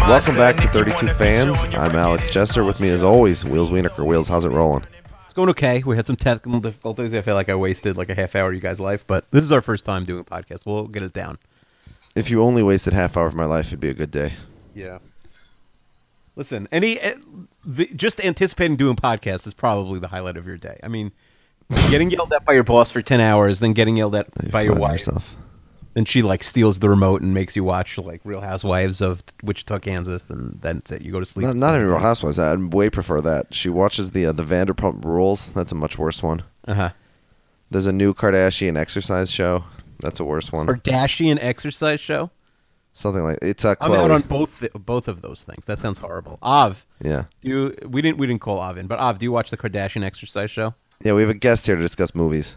Welcome back to 32 Fans. I'm Alex Jester. With me, as always, Wheels Wienerker. Wheels, how's it rolling? It's going okay. We had some technical difficulties. I feel like I wasted like a half hour of you guys' life, but this is our first time doing a podcast. We'll get it down. If you only wasted half hour of my life, it'd be a good day. Yeah. Listen, just anticipating doing podcasts is probably the highlight of your day. I mean, getting yelled at by your boss for 10 hours, then getting yelled at by your wife. Then she like steals the remote and makes you watch like Real Housewives of Wichita, Kansas, and then that's it. You go to sleep. Not even Real Housewives. I'd way prefer that. She watches the Vanderpump Rules. That's a much worse one. Uh-huh. There's a new Kardashian exercise show. That's a worse one. Kardashian exercise show? Something like it's I'm Chloe. out on both of those things. That sounds horrible. Av, Yeah. We didn't call Av in, but Av, do you watch the Kardashian exercise show? Yeah, we have a guest here to discuss movies.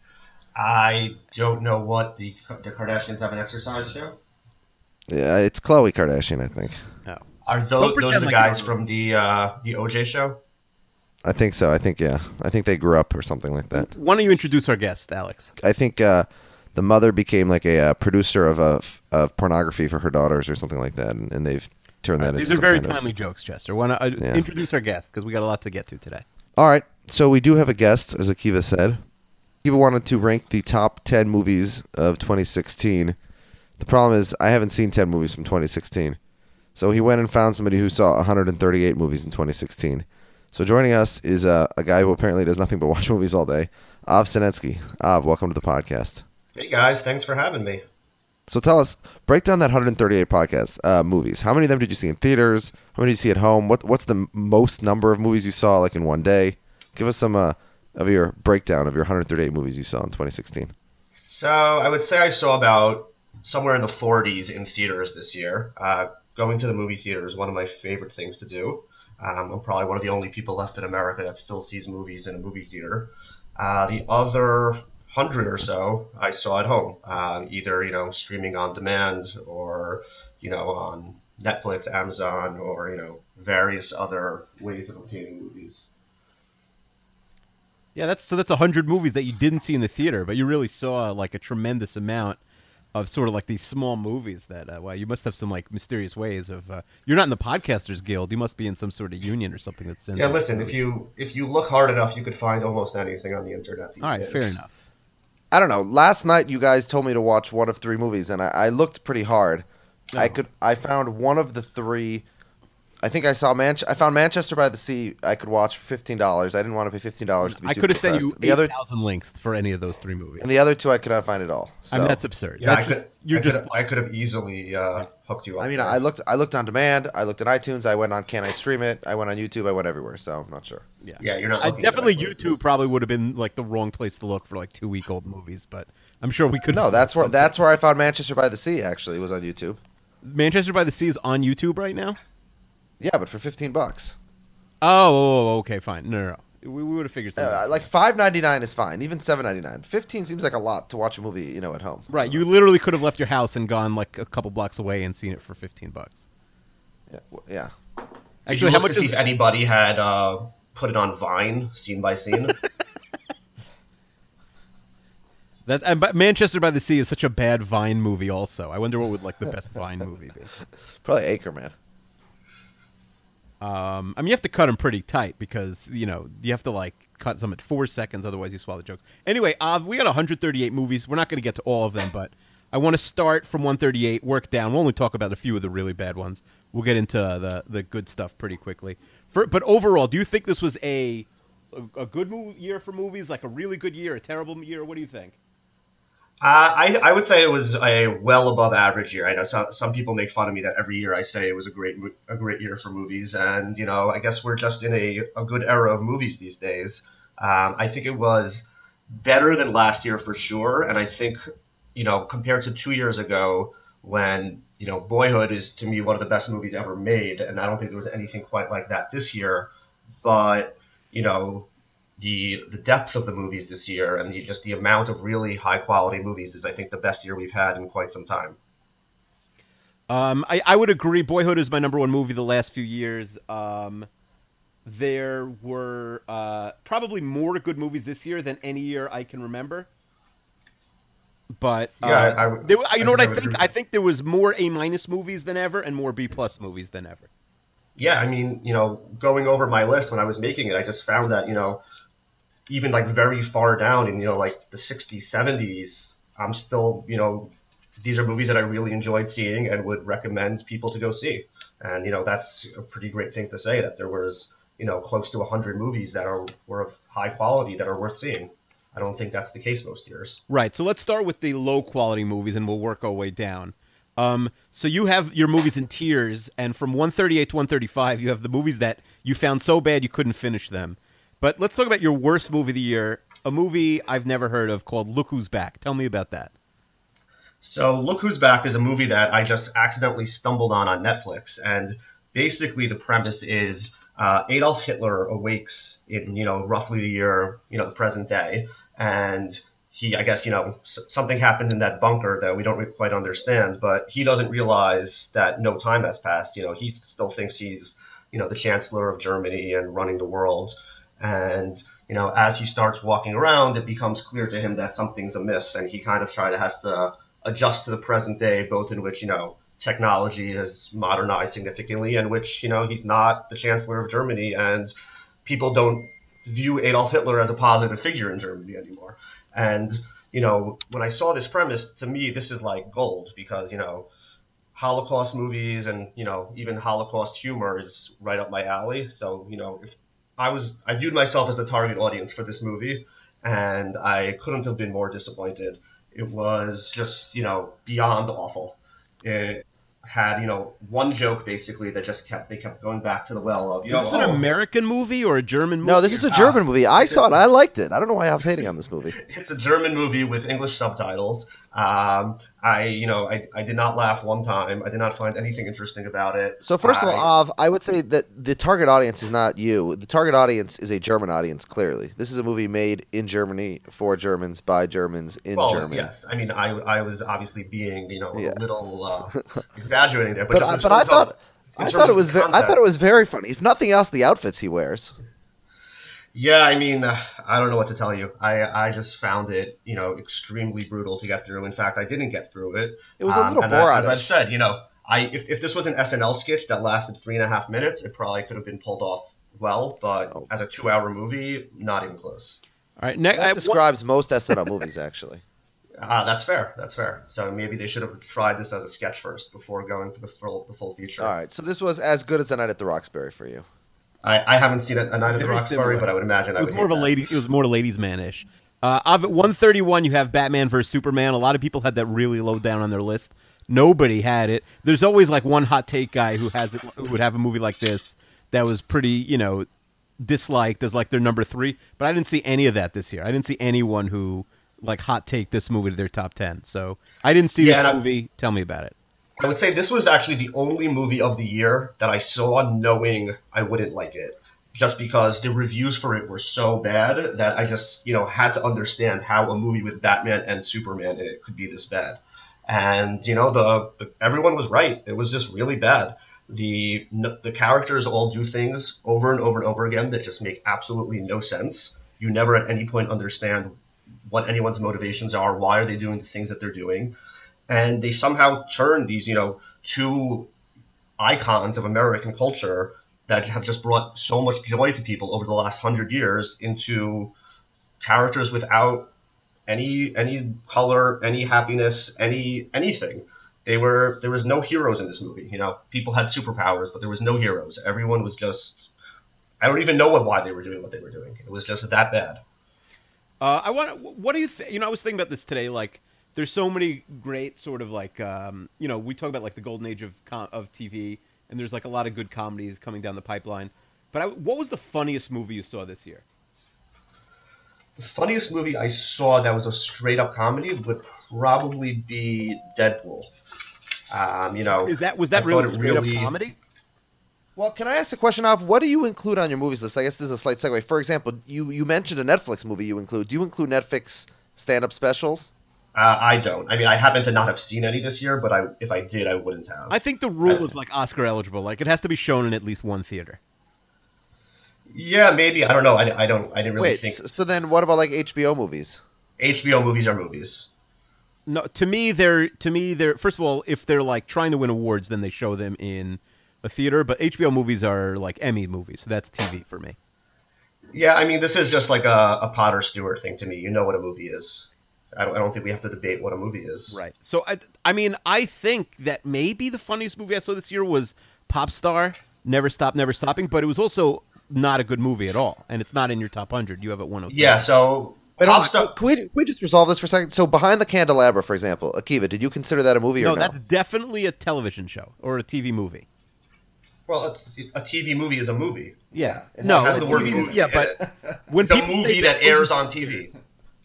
I don't know what the Kardashians have an exercise show. Yeah, it's Khloe Kardashian, I think. Are Don't those pretend the like guys you from the OJ show? I think so. I think they grew up or something like that. Why don't you introduce our guest, Alex? I think the mother became like a producer of pornography for her daughters or something like that, and they've turned that into These are some very kind of- timely jokes, Chester. Why not Yeah. introduce our guest, because we got a lot to get to today. All right, so we do have a guest, as Akiva said. Akiva wanted to rank the top 10 movies of 2016. The problem is I haven't seen 10 movies from 2016. So he went and found somebody who saw 138 movies in 2016. So joining us is a guy who apparently does nothing but watch movies all day, Av Sinetsky. Av, welcome to the podcast. Hey guys, thanks for having me. So tell us, break down that 138 movies. How many of them did you see in theaters? How many did you see at home? What's the most number of movies you saw like in one day? Give us some of your breakdown of your 138 movies you saw in 2016. So I would say I saw about somewhere in the 40s in theaters this year. Going to the movie theater is one of my favorite things to do. I'm probably one of the only people left in America that still sees movies in a movie theater. The other 100 or so I saw at home, either streaming on demand or on Netflix, Amazon, or various other ways of obtaining movies. Yeah, that's 100 movies that you didn't see in the theater, but you really saw like a tremendous amount of sort of like these small movies that, well, you must have some like mysterious ways of, you're not in the Podcasters Guild, you must be in some sort of union or something that sends. Yeah, listen, if you look hard enough, you could find almost anything on the internet these All right, days. fair enough. I don't know. Last night you guys told me to watch one of three movies, and I looked pretty hard. Oh. I found one of the three. I think I found Manchester by the Sea. I could watch for $15. I didn't want to pay $15 to be. I could have sent you the other 8,000 links for any of those three movies. and the other two I could not find at all. So. I mean, that's absurd. Yeah, That's I could have easily hooked you up. I mean, there. I looked on demand. I looked at iTunes. I went on Can I Stream It? I went on YouTube. I went everywhere. So I'm not sure. Yeah, you're not. I looking at definitely the right YouTube places. probably would have been like the wrong place to look for like 2-week-old movies, but I'm sure we could. No, that's where I found Manchester by the Sea. Actually, it was on YouTube. Manchester by the Sea is on YouTube right now. Yeah, but for $15. Oh, okay, fine. No. We would have figured something out. Like $5.99 is fine. Even $7.99. $15 seems like a lot to watch a movie, at home. Right, you literally could have left your house and gone like a couple blocks away and seen it for $15. Yeah. Did Actually, you how look much to see is if anybody had put it on Vine, scene by scene? that? But Manchester by the Sea is such a bad Vine movie. Also, I wonder what would like the best Vine movie be. Probably Anchorman. I mean, you have to cut them pretty tight because you have to like cut some at 4 seconds, otherwise you swallow the jokes. Anyway, we got 138 movies. We're not going to get to all of them, but I want to start from 138, work down. We'll only talk about a few of the really bad ones. We'll get into the good stuff pretty quickly. But overall, do you think this was a good year for movies, like a really good year, a terrible year? What do you think? I would say it was a well above average year. I know some people make fun of me that every year I say it was a great year for movies, and I guess we're just in a good era of movies these days. I think it was better than last year for sure, and I think compared to 2 years ago when Boyhood is to me one of the best movies ever made, and I don't think there was anything quite like that this year. But the depth of the movies this year and just the amount of really high quality movies is, I think, the best year we've had in quite some time. I would agree. Boyhood is my number one movie the last few years. There were probably more good movies this year than any year I can remember. But Yeah, you know what I would think? agree. I think there was more A minus movies than ever and more B plus movies than ever. Yeah, I mean, going over my list when I was making it, I just found that, even like very far down in, like the 60s, 70s, I'm still, these are movies that I really enjoyed seeing and would recommend people to go see. And, that's a pretty great thing to say that there was, close to 100 movies that were of high quality that are worth seeing. I don't think that's the case most years. Right. So let's start with the low quality movies and we'll work our way down. So you have your movies in tiers, and from 138 to 135, you have the movies that you found so bad you couldn't finish them. But let's talk about your worst movie of the year, a movie I've never heard of called Look Who's Back. Tell me about that. So, Look Who's Back is a movie that I just accidentally stumbled on Netflix, and basically the premise is Adolf Hitler awakes in roughly the year the present day, and he, I guess, something happened in that bunker that we don't quite understand, but he doesn't realize that no time has passed. He still thinks he's the Chancellor of Germany and running the world, and as he starts walking around, it becomes clear to him that something's amiss, and he kind of has to adjust to the present day, both in which technology has modernized significantly, and which he's not the Chancellor of Germany, and people don't view Adolf Hitler as a positive figure in Germany anymore. And when I saw this premise, to me this is like gold, because Holocaust movies and even Holocaust humor is right up my alley. So if I viewed myself as the target audience for this movie, and I couldn't have been more disappointed. It was just beyond awful. It had one joke basically that just kept going back to the well of Is this an American movie or a German movie? No, this is a German movie. I saw it. I liked it. I don't know why I was hating on this movie. It's a German movie with English subtitles. I did not laugh one time. I did not find anything interesting about it. So first of all, Av, I would say that the target audience is not you. The target audience is a German audience, clearly. This is a movie made in Germany for Germans by Germans in Germany. Yes. I mean, I was obviously being, a little exaggerating there. But I thought it was very funny. If nothing else, the outfits he wears. Yeah, I mean, I don't know what to tell you. I just found it, extremely brutal to get through. In fact, I didn't get through it. It was a little boring. As I've said, if this was an SNL sketch that lasted 3.5 minutes, it probably could have been pulled off well. But as a 2-hour movie, not even close. All right, that describes most SNL movies, actually. That's fair. That's fair. So maybe they should have tried this as a sketch first before going for the full feature. All right, so this was as good as A Night at the Roxbury for you. I haven't seen A Night at the Roxbury, but I would imagine it was more of a lady. It was more ladies' man-ish. At 131, you have Batman vs Superman. A lot of people had that really low down on their list. Nobody had it. There's always like one hot take guy who has it, who would have a movie like this that was pretty, disliked as like their number 3. But I didn't see any of that this year. I didn't see anyone who like hot take this movie to their top 10. So I didn't see this movie. Tell me about it. I would say this was actually the only movie of the year that I saw knowing I wouldn't like it, just because the reviews for it were so bad that I just, had to understand how a movie with Batman and Superman in it could be this bad. And, everyone was right. It was just really bad. The characters all do things over and over and over again that just make absolutely no sense. You never at any point understand what anyone's motivations are. Why are they doing the things that they're doing? And they somehow turn these, two icons of American culture that have just brought so much joy to people over the last 100 years into characters without any color, any happiness, anything. There was no heroes in this movie. People had superpowers, but there was no heroes. Everyone was just, I don't even know why they were doing what they were doing. It was just that bad. What do you think? I was thinking about this today. Like, there's so many great sort of like, we talk about like the golden age of TV, and there's like a lot of good comedies coming down the pipeline. But what was the funniest movie you saw this year? The funniest movie I saw that was a straight up comedy would probably be Deadpool. Was that really straight up comedy? Well, can I ask a question of what do you include on your movies list? I guess this is a slight segue. For example, you mentioned a Netflix movie you include. Do you include Netflix stand-up specials? I don't. I mean, I happen to not have seen any this year, but if I did, I wouldn't have. I think the rule is like Oscar eligible. Like, it has to be shown in at least one theater. Yeah, maybe. I don't know. I didn't really think. So then what about like HBO movies? HBO movies are movies. No, to me they're first of all, if they're like trying to win awards, then they show them in a theater. But HBO movies are like Emmy movies, so that's TV for me. Yeah, I mean, this is just like a Potter Stewart thing to me. You know what a movie is. I don't think we have to debate what a movie is. Right. So I mean, I think that maybe the funniest movie I saw this year was Pop Star, Never Stop, Never Stopping, but it was also not a good movie at all, and it's not in your top 100. You have it 107. Yeah, so Wait, Pop hold on. Star. Can we just resolve this for a second? So, Behind the Candelabra, for example, Akiva, did you consider that a movie or No, no? that's definitely a television show or a TV movie. Well, a TV movie is a movie. Yeah. It No, has a the word TV movie yeah, in but it. when It's a people movie say that best airs on TV.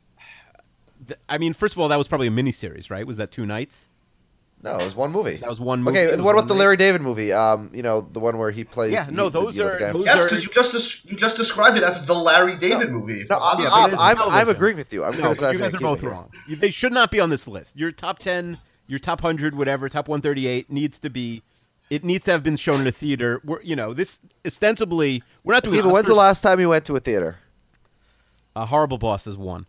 I mean, first of all, that was probably a miniseries, right? Was that 2 nights? No, it was one movie. That was one movie. Okay, It was what about one the night? Larry David movie? The one where he plays. Yeah, no, the those are- guy. those- Yes, are- because you just described it as the Larry David movie. No, Yeah, but I'm, it's I'm television. agreeing with you. I'm No, but criticizing you guys are Akiva both here. wrong. They should not be on this list. Your top 10, your top 100, whatever, top 138 needs to be. It needs to have been shown in a theater. This ostensibly we're not doing. Akiva, when's the Oscars. last time you went to a theater? Horrible Bosses won.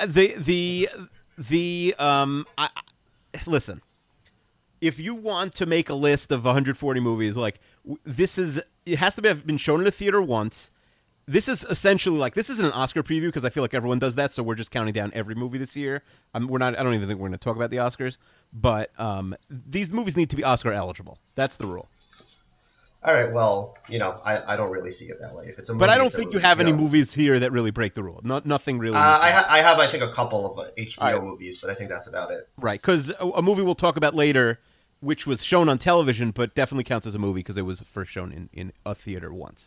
Listen. If you want to make a list of 140 movies, like it has to have been shown in a theater once. This is essentially like this isn't an Oscar preview because I feel like everyone does that, so we're just counting down every movie this year. We're not. I don't even think we're going to talk about the Oscars, but these movies need to be Oscar eligible. That's the rule. All right, well, I don't really see it that way. If it's a movie, But I don't it's a think you movie, have any know. movies here that really break the rule. Nothing really. I have, I think, a couple of HBO All right. movies, but I think that's about it. Right, because a movie we'll talk about later, which was shown on television, but definitely counts as a movie because it was first shown in a theater once.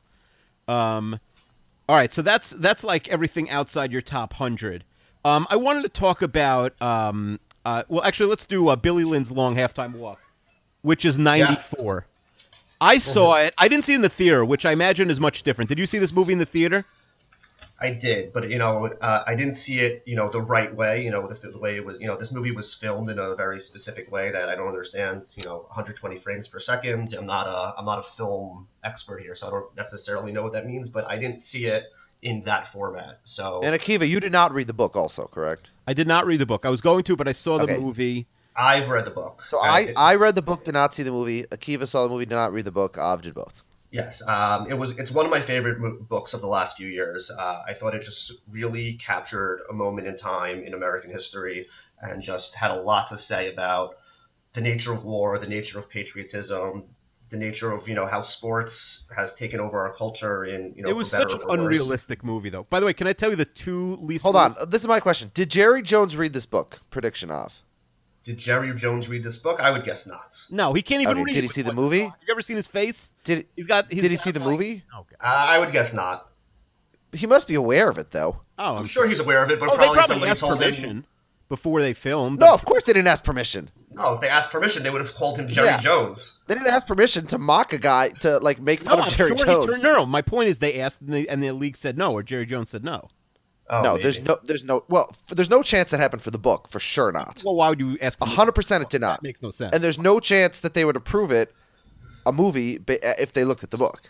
All right, so that's like everything outside your top 100. I wanted to talk about. Well, actually, let's do Billy Lynn's Long Halftime Walk, which is 94. I saw it. I didn't see it in the theater, which I imagine is much different. Did you see this movie in the theater? I did, but I didn't see it, the right way. The way it was. This movie was filmed in a very specific way that I don't understand. 120 frames per second. I'm not a film expert here, so I don't necessarily know what that means. But I didn't see it in that format. So And Akiva, you did not read the book, also, correct? I did not read the book. I was going to, but I saw the Okay. movie. I've read the book. So I read the book, did not see the movie. Akiva saw the movie, did not read the book. Av did both. Yes, it's one of my favorite books of the last few years. I thought it just really captured a moment in time in American history and just had a lot to say about the nature of war, the nature of patriotism, the nature of how sports has taken over our culture. It was for better such or an for worse. unrealistic movie, though. By the way, can I tell you the two least? Hold on. This is my question. Did Jerry Jones read this book? Prediction of. Did Jerry Jones read this book? I would guess not. No, he can't even Okay, read. did he with see the what's movie? on. You ever seen his face? Did He's got. Did he see the movie? Okay. I would guess not. He must be aware of it, though. Oh, I'm sure he's aware of it, but Oh, they probably probably somebody asked told permission him. before they filmed. No, of course they didn't ask permission. No, if they asked permission, they would have called him Jerry Yeah. Jones. They didn't ask permission to mock a guy to make No, fun I'm of Jerry sure Jones. he turned. No, my point is they asked and the league said no, or Jerry Jones said no. Oh, No, maybe. there's no chance that happened for the book, for sure not. Well, why would you ask? 100% it did not. That makes no sense. And there's no chance that they would approve it, a movie, if they looked at the book.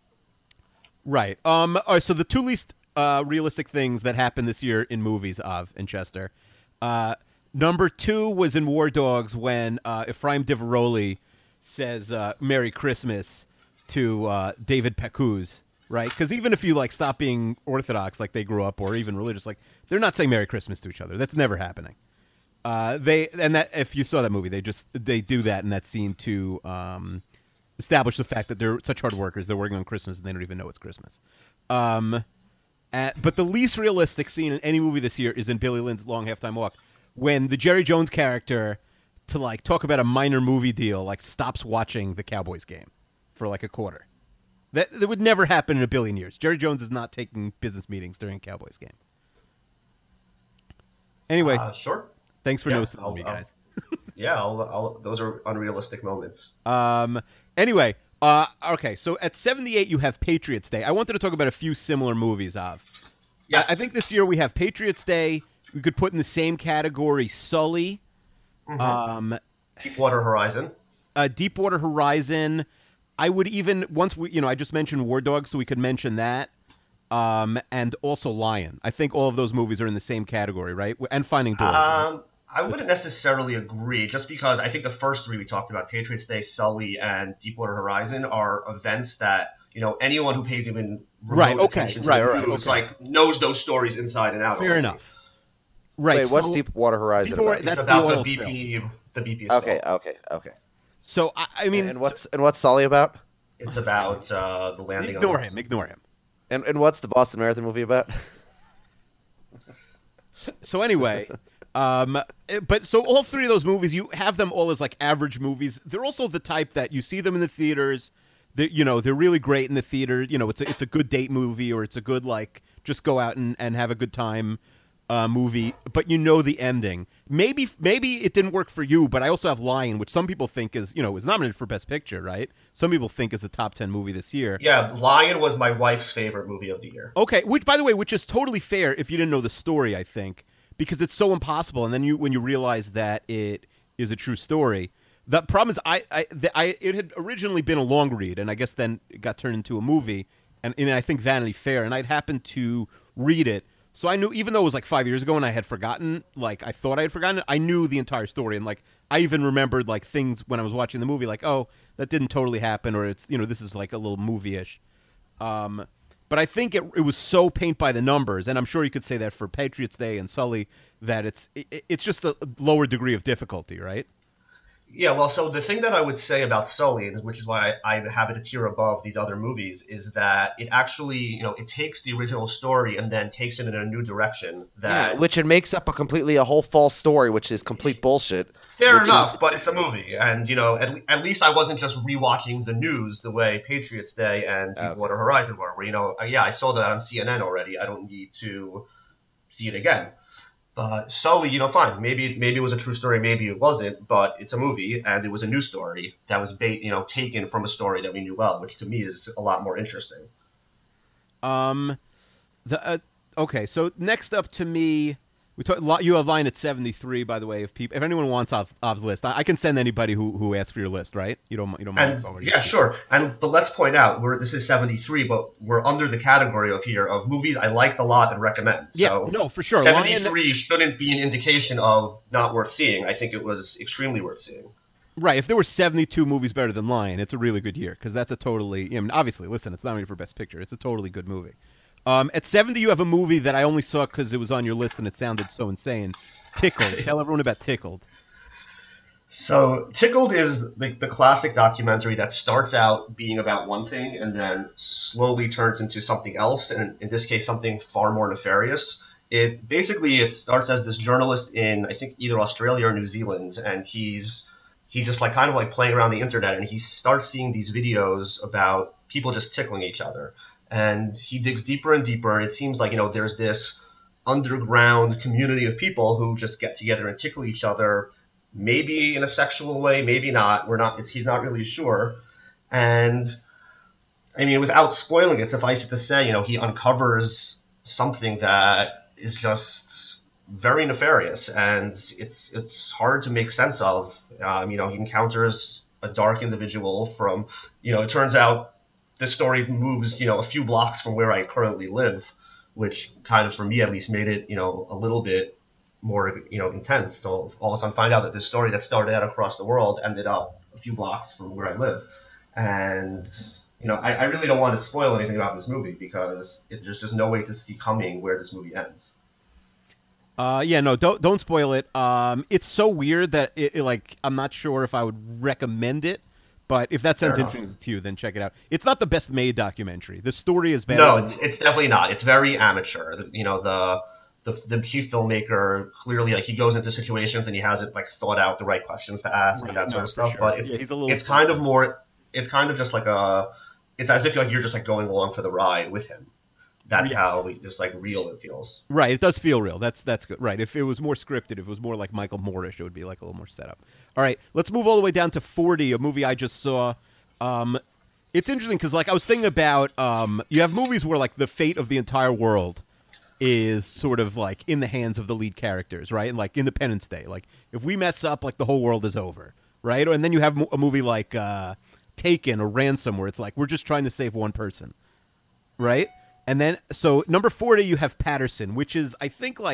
Right. All right, so the two least realistic things that happened this year in movies in Chester. Number 2 was in War Dogs when Ephraim Diveroli says "Merry Christmas" to David Pecuz. Right? Because even if you stop being Orthodox like they grew up, or even religious, they're not saying "Merry Christmas" to each other. That's never happening. If you saw that movie, they do that in that scene to establish the fact that they're such hard workers. They're working on Christmas and they don't even know it's Christmas. But the least realistic scene in any movie this year is in Billy Lynn's Long Halftime Walk, when the Jerry Jones character, to talk about a minor movie deal, stops watching the Cowboys game for a quarter. That would never happen in a billion years. Jerry Jones is not taking business meetings during a Cowboys game. Anyway, Sure. thanks for Yeah, noticing me, guys. Yeah, those are unrealistic moments. Anyway, okay, so at 78 you have Patriots Day. I wanted to talk about a few similar movies, Av. Yeah. I think this year we have Patriots Day. We could put in the same category Sully, Deepwater Horizon. Deepwater Horizon. I would even, I just mentioned War Dogs, so we could mention that. And also Lion. I think all of those movies are in the same category, right? And Finding Dory. I wouldn't necessarily agree, just because I think the first three we talked about, Patriots Day, Sully, and Deepwater Horizon, are events that anyone who pays even remote attention to the news like knows those stories inside and out. Fair already. enough. Right. Wait, what's Deepwater Horizon about? It's That's about the the oil BP, the BP Okay, spill. okay. So I mean, And what's Sully about? It's about the landing. ignore on him. Ignore him. And what's the Boston Marathon movie about? So anyway, but so all three of those movies, you have them all as like average movies. They're also the type that you see them in the theaters. They're really great in the theater. It's a good date movie, or it's a good like just go out and have a good time movie. But the ending. Maybe it didn't work for you, but I also have Lion, which some people think is nominated for Best Picture, right? Some people think is a top 10 movie this year. Yeah, Lion was my wife's favorite movie of the year. Okay, which by the way, which is totally fair if you didn't know the story, I think, because it's so impossible, and then when you realize that it is a true story. The problem is, it had originally been a long read, and I guess then it got turned into a movie, and I think Vanity Fair, and I'd happened to read it, so I knew, even though it was like 5 years ago, and I had forgotten, like I thought I had forgotten it, I knew the entire story, and like I even remembered like things when I was watching the movie, like that didn't totally happen, or it's this is like a little movie-ish. But I think it was so paint by the numbers, and I'm sure you could say that for Patriots Day and Sully, that it's just a lower degree of difficulty, right? Yeah, well, so the thing that I would say about Sully, which is why I have it a tier above these other movies, is that it actually, it takes the original story and then takes it in a new direction. Which it makes up a whole false story, which is complete bullshit. Fair enough, but it's a movie, and at least I wasn't just rewatching the news the way Patriots Day and Deepwater Horizon were. Where I saw that on CNN already. I don't need to see it again. But Sully, fine. Maybe it was a true story, maybe it wasn't, but it's a movie, and it was a new story that was taken from a story that we knew well, which to me is a lot more interesting. Okay, so next up to me, you have Line at 73, by the way. If anyone wants Ov's list, I can send anybody who asks for your list, right? You don't mind. Yeah, sure. But let's point out, this is 73, but we're under the category of movies I liked a lot and recommend. So yeah, no, for sure. 73 shouldn't be an indication of not worth seeing. I think it was extremely worth seeing. Right. If there were 72 movies better than Lion, it's a really good year, because that's a totally. Obviously, listen, it's nominated for Best Picture. It's a totally good movie. At 70, you have a movie that I only saw because it was on your list and it sounded so insane. Tickled. Tell everyone about Tickled. So Tickled is the classic documentary that starts out being about one thing and then slowly turns into something else, and in this case, something far more nefarious. It starts as this journalist in, I think, either Australia or New Zealand, and he just like kind of like playing around the internet, and he starts seeing these videos about people just tickling each other. And he digs deeper and deeper, and it seems like, there's this underground community of people who just get together and tickle each other, maybe in a sexual way, maybe not. He's not really sure. And, I mean, without spoiling it, suffice it to say, he uncovers something that is just very nefarious, and it's hard to make sense of. He encounters a dark individual from, it turns out, this story moves, a few blocks from where I currently live, which kind of, for me at least, made it, a little bit more, intense. So all of a sudden find out that this story that started out across the world ended up a few blocks from where I live. And, I really don't want to spoil anything about this movie because there's just no way to see coming where this movie ends. Don't spoil it. It's so weird that I'm not sure if I would recommend it. But if that sounds interesting to you, then check it out. It's not the best made documentary. The story is better. No, it's definitely not. It's very amateur. The chief filmmaker clearly he goes into situations and he hasn't thought out the right questions to ask and that sort of stuff. Sure. But it's kind of more. It's kind of just it's as if you're just going along for the ride with him. That's how just real it feels. Right, it does feel real. That's good. Right, if it was more scripted, if it was more like Michael Moore-ish, it would be a little more set up. All right, let's move all the way down to 40, a movie I just saw. It's interesting because I was thinking about you have movies where the fate of the entire world is sort of in the hands of the lead characters, right? And Independence Day, if we mess up, the whole world is over, right? And then you have a movie like Taken or Ransom, where it's we're just trying to save one person, right? And then, so number 40, you have Patterson, which is, I think,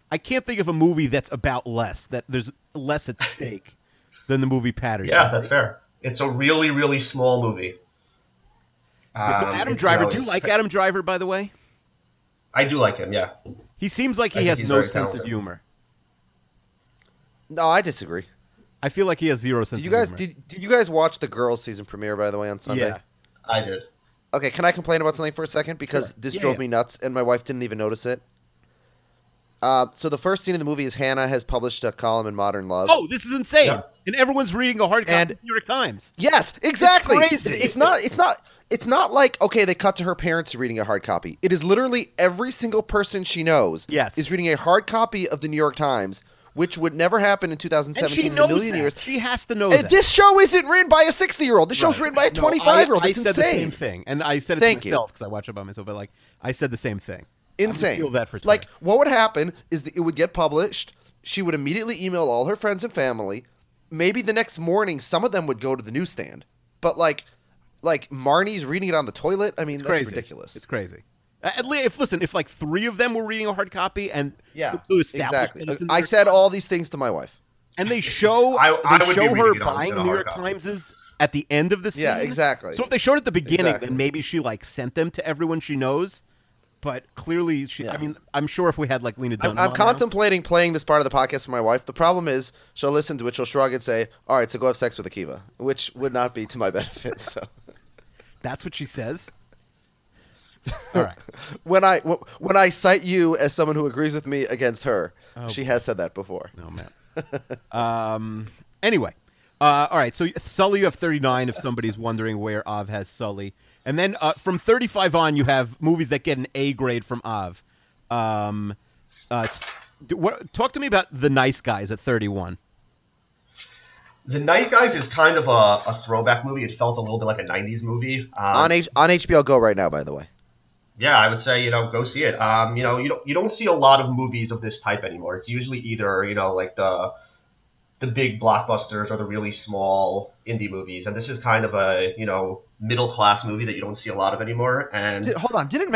I can't think of a movie that's about less, that there's less at stake than the movie Patterson. Yeah, that's fair. It's a really, really small movie. Yeah, so Adam Driver, do you like Adam Driver, by the way? I do like him, yeah. He seems like I he think has he's no very sense of talented. humor. No, I disagree. I feel like he has zero sense Did you guys of humor. did you guys watch the girls season premiere by the way on Sunday? Yeah. I did. Okay, can I complain about something for a second because this Yeah, drove yeah. me nuts and my wife didn't even notice it. So the first scene in the movie is Hannah has published a column in Modern Love. Oh, this is insane. Yeah. And everyone's reading a hard copy And- of the New York Times. Yes, exactly. crazy. It's not like okay, they cut to her parents reading a hard copy. It is literally every single person she knows Yes. is reading a hard copy of the New York Times, which would never happen in And 2017 she in a knows million that. years. She has to know And that. this show isn't written by a 60-year-old. This show's Right. written by a No, 25-year-old. I It's said the same insane. thing. And I said it Thank to you. myself because I watch it by myself. But like, I said the same thing. I'm gonna Insane. steal that for Twitter. Like, what would happen is that it would get published. She would immediately email all her friends and family. Maybe the next morning, some of them would go to the newsstand. But like Marnie's reading it on the toilet. I mean, that's crazy. ridiculous. It's crazy. At least, if like 3 of them were reading a hard copy and Yeah, to establish exactly. that it's in the New I York said Times, all these things to my wife. and they show I would be her reading it on buying a New hard York copy. Timeses at the end of the scene. Yeah, exactly. So if they showed it at the beginning, Exactly. then maybe she like sent them to everyone she knows. But clearly, she. Yeah. I mean, I'm sure if we had like Lena Dunham, I'm on contemplating playing this part of the podcast for my wife. The problem is she'll listen to it, she'll shrug and say, "All right, so go have sex with Akiva," which would not be to my benefit. So now, that's what she says. All right. when I cite you as someone who agrees with me against her, she has said that before. No man. Anyway, all right. So Sully, you have 39. If somebody's wondering where Av has Sully, and then from 35 on, you have movies that get an A grade from Av. Talk to me about The Nice Guys at 31. The Nice Guys is kind of a throwback movie. It felt a little bit like a 90s movie. On HBO Go right now, by the way. Yeah, I would say, go see it. You don't see a lot of movies of this type anymore. It's usually either, like the big blockbusters or the really small indie movies. And this is kind of a, middle class movie that you don't see a lot of anymore. And Hold on, didn't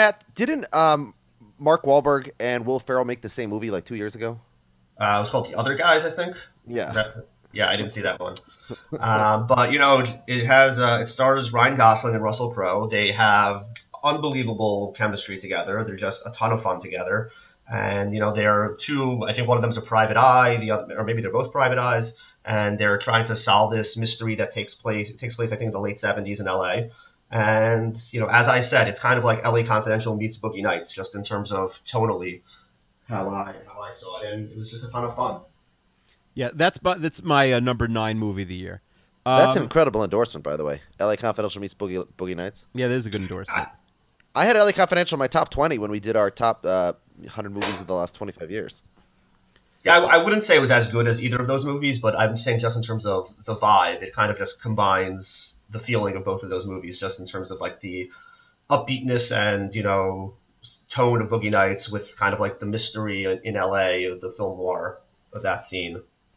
Mark Wahlberg and Will Ferrell make the same movie like 2 years ago? it was called The Other Guys, I think. Yeah. Yeah, I didn't see that one. But it stars Ryan Gosling and Russell Crowe. They have unbelievable chemistry together. They're just a ton of fun together. And they're two. I think one of them's a private eye, the other, or maybe they're both private eyes. And they're trying to solve this mystery that takes place. It takes place, I think, in the late 70s in LA. And as I said, it's kind of like LA Confidential meets Boogie Nights, just in terms of tonally how I saw it, and it was just a ton of fun. Yeah, that's my number 9 movie of the year. That's an incredible endorsement, by the way. LA Confidential meets Boogie Nights. Yeah, that is a good endorsement. I had LA Confidential in my top 20 when we did our top 100 movies of the last 25 years. Yeah, I wouldn't say it was as good as either of those movies, but I'm saying just in terms of the vibe, it kind of just combines the feeling of both of those movies, just in terms of like the upbeatness and tone of Boogie Nights with kind of like the mystery in LA of the film noir of that scene.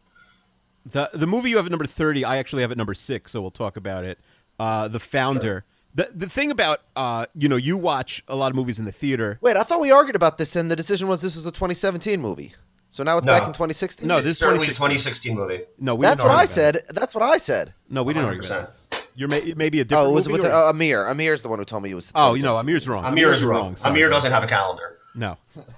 The movie you have at number 30, I actually have at number 6, so we'll talk about it. The Founder. Sure. The thing about you watch a lot of movies in the theater. Wait, I thought we argued about this, and the decision was this was a 2017 movie. So now it's back in 2016. No, It's this is certainly 2016. 2016 movie. No, we That's didn't what argue I about it. said. That's what I said. No, we didn't argue about 100%. this. You're maybe a different. Oh, was it movie with or- Amir? Amir's the one who told me it was. Oh, you know, 2017. Amir's wrong. Amir is You're wrong. Sorry. Amir doesn't have a calendar. No.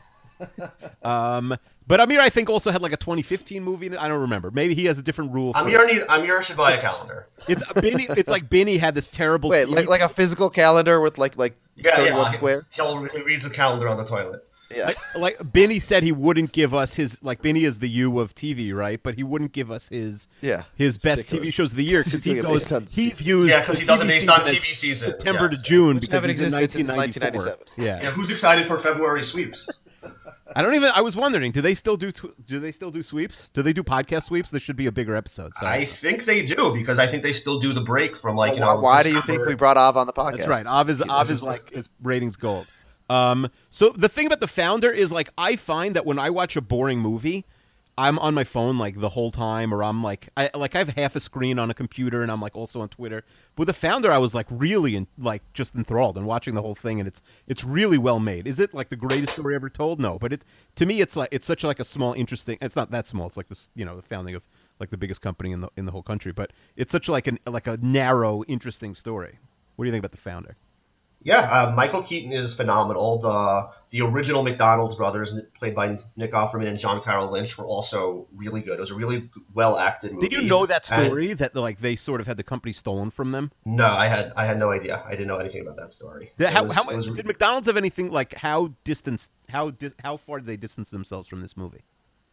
But Amir, I think, also had like a 2015 movie. I don't remember. Maybe he has a different rule. For Amir should buy a calendar. It's Benny. It's like Benny had this terrible. Wait, TV like a physical calendar with like 31 square. He reads the calendar on the toilet. Yeah. like Benny said he wouldn't give us his, like Benny is the U of TV, right? But he wouldn't give us his his best ridiculous. TV shows of the year because he He's doing it goes based on he season. views Yeah, because the he does it TV based on season TV as seasons. September yes. to June Which because haven't he's in existed since 1994. 1997. Yeah, who's excited for February sweeps? I was wondering, do they still do sweeps? Do they do podcast sweeps? This should be a bigger episode. So I think they do because I think they still do the break from why do you think we brought Av on the podcast? That's right. Av is like his ratings gold. So the thing about The Founder is like I find that when I watch a boring movie, I'm on my phone like the whole time, or I'm like I have half a screen on a computer, and I'm like also on Twitter. But with The Founder, I was like really just enthralled and watching the whole thing, and it's really well made. Is it like the greatest story ever told? No, but to me it's such like a small, interesting. It's not that small. It's like this, the founding of like the biggest company in the whole country. But it's such like a narrow, interesting story. What do you think about The Founder? Yeah, Michael Keaton is phenomenal. The original McDonald's brothers, played by Nick Offerman and John Carroll Lynch, were also really good. It was a really well acted movie. Did you know that story that like they sort of had the company stolen from them? No, I had no idea. I didn't know anything about that story. Did McDonald's have anything like how far did they distance themselves from this movie?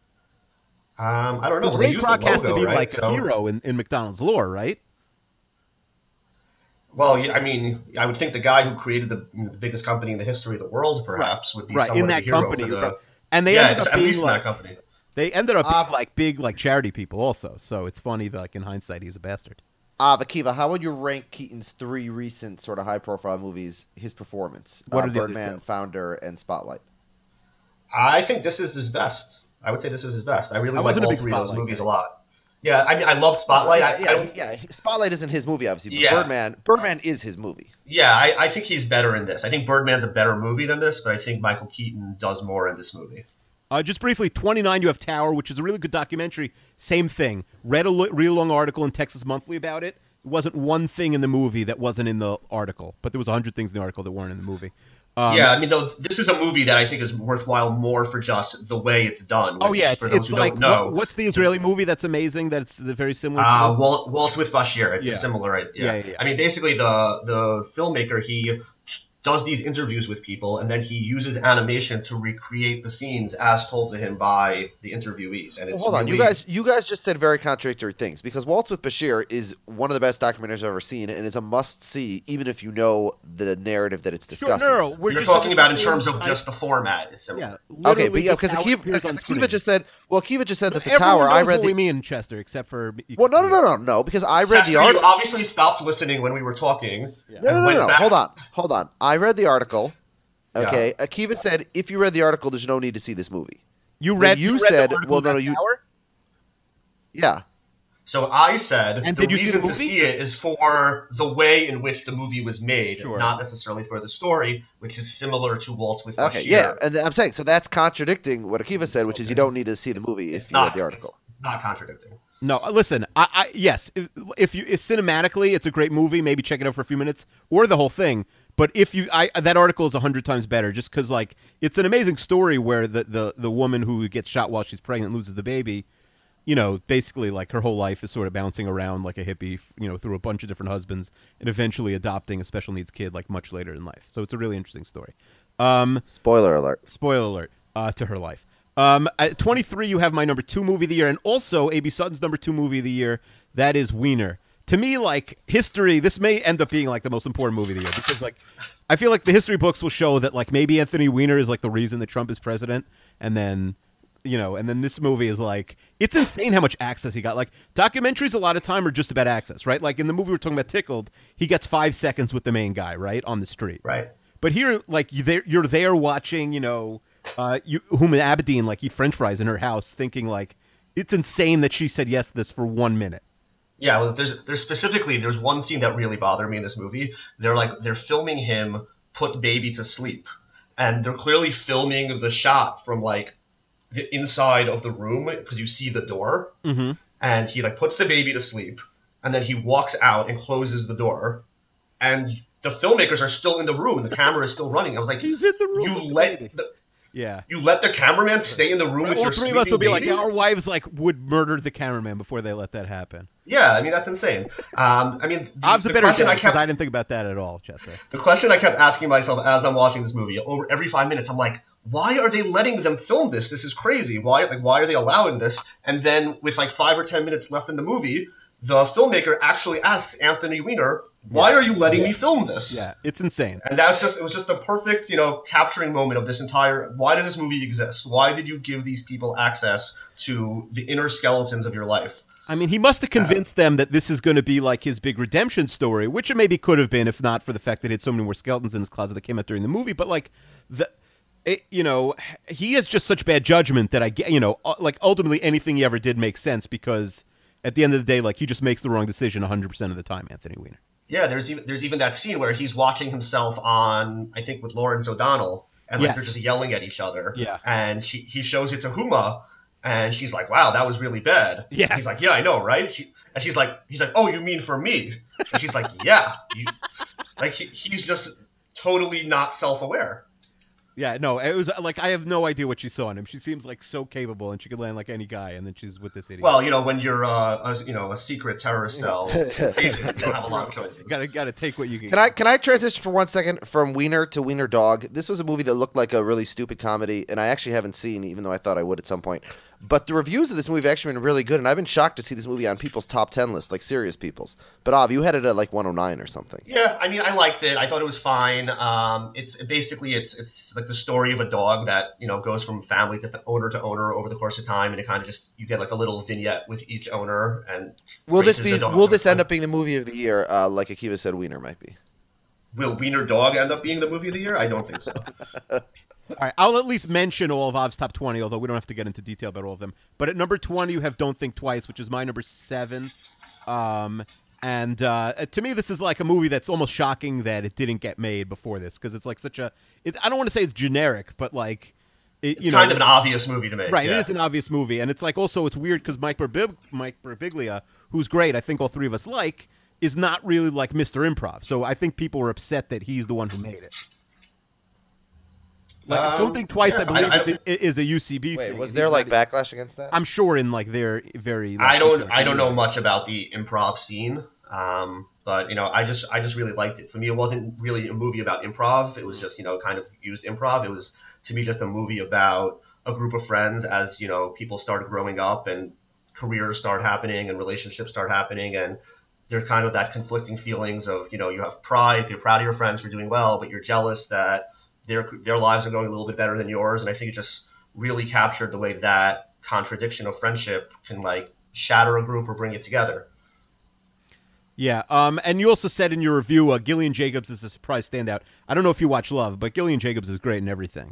I don't know. Because Ray Kroc has to be like a hero in McDonald's lore, right? Well, I mean, I would think the guy who created the biggest company in the history of the world, perhaps, would be somewhat in that of a hero company. for the. And they ended up at being least in like, that company. They ended up being big charity people also. So it's funny that like in hindsight he's a bastard. Akiva, how would you rank Keaton's 3 recent sort of high-profile movies? His performance, What are the Birdman, Founder, and Spotlight. I think this is his best. I would say this is his best. I really like all three of those movies a lot. Yeah, I mean, I loved Spotlight. Spotlight isn't his movie, obviously, but Yeah. Birdman is his movie. Yeah, I think he's better in this. I think Birdman's a better movie than this, but I think Michael Keaton does more in this movie. Just briefly, 29, you have Tower, which is a really good documentary. Same thing. Read a real long article in Texas Monthly about it. It wasn't one thing in the movie that wasn't in the article, but there was 100 things in the article that weren't in the movie. I mean, though, this is a movie that I think is worthwhile more for just the way it's done. Which, for those it's who like don't know, what's the Israeli movie that's amazing? That's very similar. to Waltz with Bashir. It's similar. Yeah. I mean, basically, the filmmaker, he does these interviews with people, and then he uses animation to recreate the scenes as told to him by the interviewees. And it's hold on, really... you guys just said very contradictory things, because Waltz with Bashir is one of the best documentaries I've ever seen, and is a must-see, even if you know the narrative that it's discussing. Sure, You're talking about in terms of just the format is similar. Yeah, okay, but because Akiva just said, that the Tower. I read what we mean, Chester, except for no, because I read the article. You obviously stopped listening when we were talking. Yeah. No. Hold on. I read the article. Okay, yeah. Akiva said, if you read the article, there's no need to see this movie. You said, well, no, Yeah. So I said and the reason to see it is for the way in which the movie was made, not necessarily for the story, which is similar to Waltz with Bashir. Okay, yeah, and I'm saying, so that's contradicting what Akiva said, which is you don't need to see the movie if you read the article. It's not contradicting. No, listen. Yes, if cinematically, it's a great movie. Maybe check it out for a few minutes or the whole thing. But that article is 100 times better, just because like it's an amazing story where the woman who gets shot while she's pregnant loses the baby. Basically like her whole life is sort of bouncing around like a hippie, through a bunch of different husbands, and eventually adopting a special needs kid like much later in life. So it's a really interesting story. Spoiler alert to her life. At 23, you have my number 2 movie of the year, and also A.B. Sutton's number 2 movie of the year. That is Wiener. To me, like history, this may end up being like the most important movie of the year, because like I feel like the history books will show that like maybe Anthony Weiner is like the reason that Trump is president, and then this movie is like, it's insane how much access he got. Like documentaries a lot of time are just about access, right? Like in the movie we're talking about, Tickled, he gets 5 seconds with the main guy, right, on the street. Right. But here, like you're there watching, Huma Abedin like eat French fries in her house, thinking like it's insane that she said yes to this for 1 minute. Yeah, well, there's one scene that really bothered me in this movie. They're filming him put baby to sleep, and they're clearly filming the shot from like the inside of the room, because you see the door, and he like puts the baby to sleep, and then he walks out and closes the door, and the filmmakers are still in the room. The camera is still running. I was like, he's in the room. You let the cameraman stay in the room with your sleeping baby? All three of us would be like, our wives would murder the cameraman before they let that happen. Yeah, I mean, that's insane. The question because I didn't think about that at all, Chester. The question I kept asking myself as I'm watching this movie, over every 5 minutes, I'm like, why are they letting them film this? This is crazy. Why are they allowing this? And then with like 5 or 10 minutes left in the movie, the filmmaker actually asks Anthony Weiner, why are you letting me film this? Yeah, it's insane. And it was just a perfect, capturing moment of this entire, why does this movie exist? Why did you give these people access to the inner skeletons of your life? I mean, he must have convinced them that this is going to be like his big redemption story, which it maybe could have been if not for the fact that he had so many more skeletons in his closet that came out during the movie. But like he has just such bad judgment that I get, like ultimately anything he ever did makes sense because at the end of the day, like he just makes the wrong decision 100% of the time, Anthony Weiner. Yeah, there's even that scene where he's watching himself on, I think, with Lawrence O'Donnell, and like they're just yelling at each other. Yeah. And he shows it to Huma, and she's like, "Wow, that was really bad." Yeah. And he's like, "Yeah, I know, right?" He's like, "Oh, you mean for me?" And she's like, "Yeah." He's just totally not self-aware. Yeah, no, it was like I have no idea what she saw in him. She seems like so capable, and she could land like any guy, and then she's with this idiot. Well, when you're a secret terrorist cell, you don't have a lot of choices. Gotta take what you can. Can I transition for 1 second from Wiener to Wiener Dog? This was a movie that looked like a really stupid comedy, and I actually haven't seen, even though I thought I would at some point. But the reviews of this movie have actually been really good, and I've been shocked to see this movie on people's top 10 list, like serious people's. But you had it at like 109 or something. Yeah, I mean, I liked it. I thought it was fine. It's like the story of a dog that goes from family to owner over the course of time, and it kind of just you get like a little vignette with each owner. And will this end up being the movie of the year? Like Akiva said, Wiener might be. Will Wiener Dog end up being the movie of the year? I don't think so. All right, I'll at least mention all of Av's top 20, although we don't have to get into detail about all of them. But at number 20, you have Don't Think Twice, which is my number 7. And to me, this is like a movie that's almost shocking that it didn't get made before this, because it's like I don't want to say it's generic, but like... It's kind of an obvious movie to make. Right, yeah. It is an obvious movie. And it's like also it's weird because Mike Birbiglia, who's great, I think all three of us like, is not really like Mr. Improv. So I think people were upset that he's the one who made it. Like, Don't Think Twice, I believe, is a UCB Wait, thing. was there like backlash against that? I'm sure in like their very. Like, I don't know much about the improv scene, but I just really liked it. For me, it wasn't really a movie about improv. It was just kind of used improv. It was to me just a movie about a group of friends as people started growing up and careers start happening and relationships start happening, and there's kind of that conflicting feelings of you have pride, you're proud of your friends for doing well, but you're jealous that their lives are going a little bit better than yours. And I think it just really captured the way that contradiction of friendship can like shatter a group or bring it together. Yeah, and you also said in your review, Gillian Jacobs is a surprise standout. I don't know if you watch Love, but Gillian Jacobs is great in everything.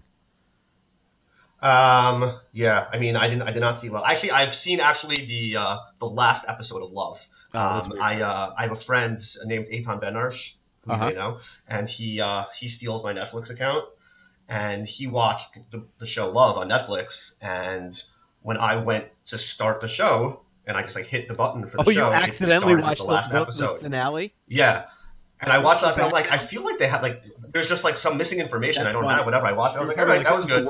Yeah, I mean, I did not see Love. Actually, I've seen the last episode of Love. I have a friend named Eitan Ben-Arsh, who you may know, and he steals my Netflix account, and he watched the show Love on Netflix, and when I went to start the show, and I just like hit the button for the show, you accidentally watched the last episode. The finale? Yeah. And I watched that, and I'm like, I feel like they had like, there's just like some missing information. I don't know, whatever. I watched it, I was like, all right, that was good.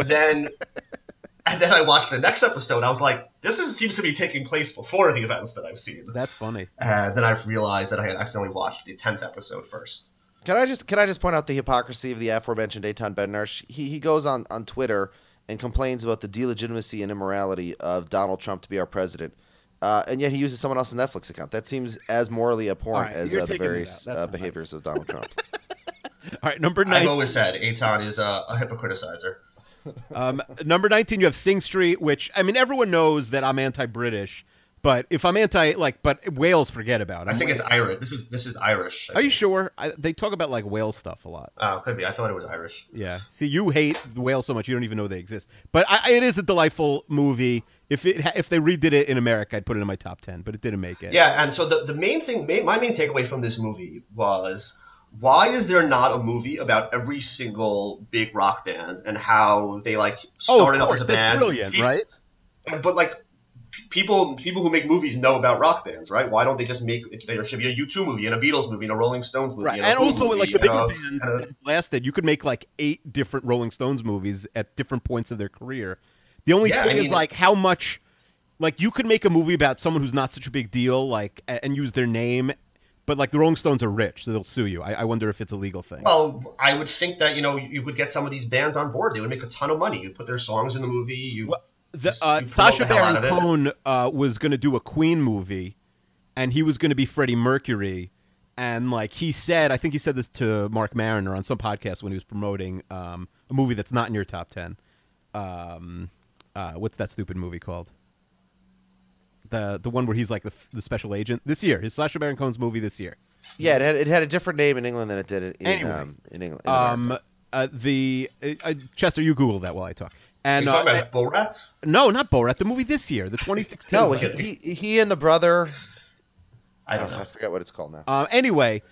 And then I watched the next episode, and I was like, this seems to be taking place before the events that I've seen. That's funny. And then I realized that I had accidentally watched the 10th episode first. Can I just point out the hypocrisy of the aforementioned Eitan Ben-Arsh? He goes on Twitter and complains about the delegitimacy and immorality of Donald Trump to be our president. And yet he uses someone else's Netflix account. That seems as morally abhorrent as the various behaviors of Donald Trump. All right, number 9. I've always said Eitan is a hypocriticizer. Number 19, you have Sing Street, which, I mean, everyone knows that I'm anti-British, but if I'm but Wales, forget about it. I think it's Irish. This is Irish. Are you sure? They talk about like Wales stuff a lot. Oh, could be. I thought it was Irish. Yeah. See, you hate Wales so much you don't even know they exist. But it is a delightful movie. If they redid it in America, I'd put it in my top 10, but it didn't make it. Yeah, and so my main takeaway from this movie was, why is there not a movie about every single big rock band and how they like started up as a band? Brilliant, right? But like people who make movies know about rock bands, right? Why don't they just make? There should be a U2 movie and a Beatles movie and a Rolling Stones movie, right? And also, movie, like the bigger bands that lasted, you could make like 8 different Rolling Stones movies at different points of their career. The only thing is like how much, like you could make a movie about someone who's not such a big deal, like and use their name. But like the Rolling Stones are rich, so they'll sue you. I wonder if it's a legal thing. Well, I would think that you could get some of these bands on board. They would make a ton of money. You put their songs in the movie. Sacha Baron Cohen was going to do a Queen movie, and he was going to be Freddie Mercury. And like he said, I think he said this to Mark Mariner on some podcast when he was promoting a movie that's not in your top 10. What's that stupid movie called? The one where he's like the special agent this year. His Sacha Baron Cohen's movie this year. Yeah, it had a different name in England than it did in England. Chester, you Google that while I talk. And Are you talking about Borat? no, not Borat. The movie this year, the 2016. No, version. he and the brother. I don't know. I forget what it's called now. Anyway,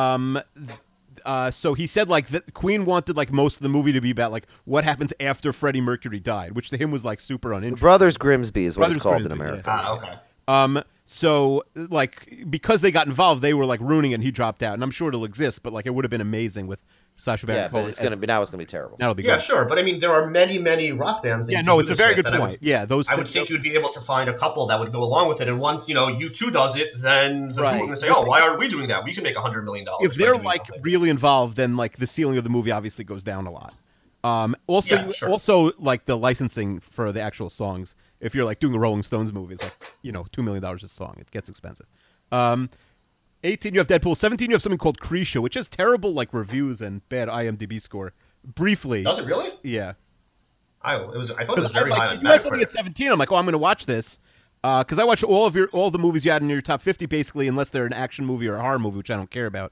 so he said like that Queen wanted like most of the movie to be about like what happens after Freddie Mercury died, which to him was like super The uninteresting. Brothers Grimsby is what Brothers it's called Grimsby, in America. Okay. So like because they got involved, they were like ruining it, and he dropped out. And I'm sure it'll exist, but like it would have been amazing with Sacha Baron Yeah, Cohen. but it's gonna be terrible. That'll be Yeah, good. sure, but I mean, there are many rock bands. That Yeah, you no, can it's do a this very with, good and point. Yeah, those. I would think you'd be able to find a couple that would go along with it, and once U2 does it, then the Right. people are going to say, "Oh, why aren't we doing that? We can make $100 million." If they're by doing like nothing." really involved, then like the ceiling of the movie obviously goes down a lot. Also, Yeah, sure. also like the licensing for the actual songs. If you're like doing a Rolling Stones movie, it's like $2 million a song. It gets expensive. 18, you have Deadpool. 17, you have something called Creature, which has terrible like reviews and bad IMDb score. Briefly, does it really? yeah. I thought it was very high on you had something Metacritic. at 17. I'm like, oh, I'm going to watch this because I watch all the movies you had in your top 50 basically, unless they're an action movie or a horror movie, which I don't care about.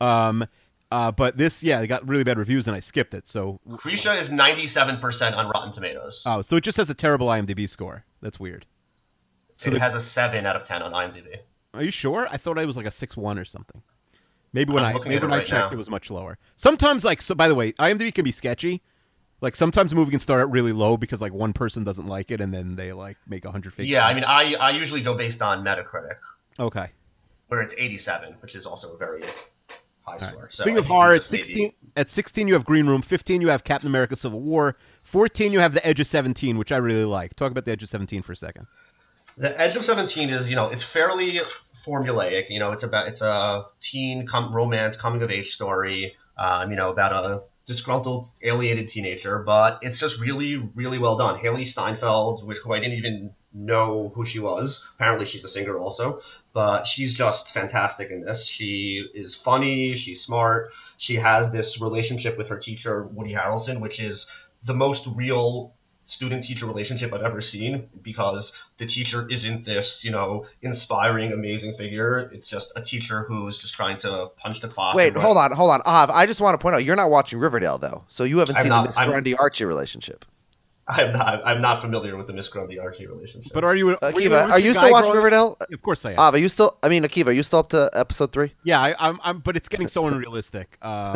But this, yeah, it got really bad reviews and I skipped it. So Creature is 97% on Rotten Tomatoes. so it just has a terrible IMDb score. That's weird. So it has a 7 out of 10 on IMDb. Are you sure? I thought I was like a 6.1 or something. Maybe when I'm I looking at it when I right checked, now. it was much lower. Sometimes, like, so by the way, IMDb can be sketchy. Like sometimes a movie can start out really low because like one person doesn't like it, and then they like make 100 fake. Yeah, I mean, I usually go based on Metacritic, Okay. where it's 87, which is also a very high score. So Speaking I of think horror, at this may be- 16, you have Green Room. 15, you have Captain America: Civil War. 14, you have The Edge of 17, which I really like. Talk about The Edge of 17 for a second. The Edge of 17 is, it's fairly formulaic. It's a teen romance coming of age story. About a disgruntled, alienated teenager, but it's just really, really well done. Haley Steinfeld, who I didn't even know who she was. Apparently, she's a singer also, but she's just fantastic in this. She is funny. She's smart. She has this relationship with her teacher, Woody Harrelson, which is the most real student-teacher relationship I've ever seen, because the teacher isn't this, inspiring, amazing figure. It's just a teacher who's just trying to punch the clock. Wait, hold on. I just want to point out you're not watching Riverdale though, so you haven't I'm seen not- the Miss I'm- Grundy Archie relationship. I'm not familiar with the Miss Grundy Archie relationship. But are you? were you Akiva, a are you Richie still guy watching growing up? Riverdale? Of course I am. Are you still? I mean, Akiva, are you still up to episode 3? Yeah, I'm. But it's getting so unrealistic.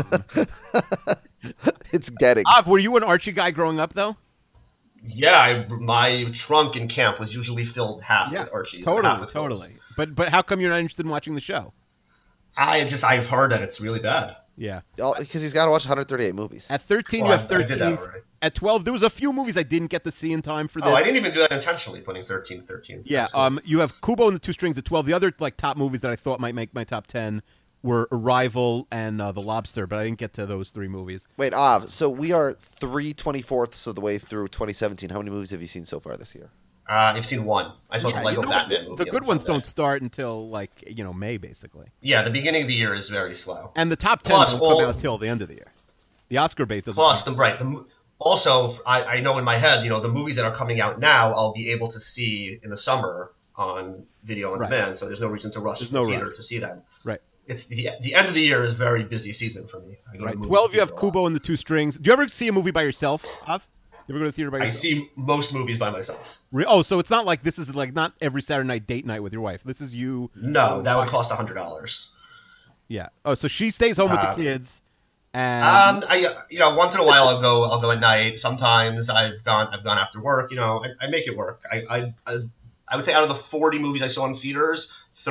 It's getting. Were you an Archie guy growing up though? Yeah, my trunk in camp was usually filled half with Archies, and half with totally. those. But how come you're not interested in watching the show? I've heard that it's really bad. Yeah. Because he's got to watch 138 movies. At 13, Well, you have I did 13. that already. At 12, there was a few movies I didn't get to see in time for this. Oh, I didn't even do that intentionally, putting 13. Yeah, That's cool. you have Kubo and the Two Strings at 12. The other like top movies that I thought might make my top 10 were Arrival and The Lobster, but I didn't get to those 3 movies. Wait, so we are 3/24ths of the way through 2017. How many movies have you seen so far this year? I've seen one. I saw the Lego you know what? Batman movie. The good on ones Sunday. don't start until like May basically, Yeah, the beginning of the year is very slow. and the top 10 Plus, don't all- come out till the end of the year. The Oscar bait doesn't. Plus, also, I know in my head, the movies that are coming out now, I'll be able to see in the summer on video on Right. demand. So there's no reason to rush There's to the no theater rush. to see them. Right. It's the end of the year is a very busy season for me. I go to Right. movies 12, you have theater a lot. Kubo and the Two Strings. Do you ever see a movie by yourself, Av? You ever go to the theater by I yourself? see most movies by myself. So it's not like this is like not every Saturday night date night with your wife. This is you. No, that would cost $100. Yeah. Oh, so she stays home with the kids, and Once in a while I'll go at night. Sometimes I've gone after work. I make it work. I would say out of the 40 movies I saw in theaters,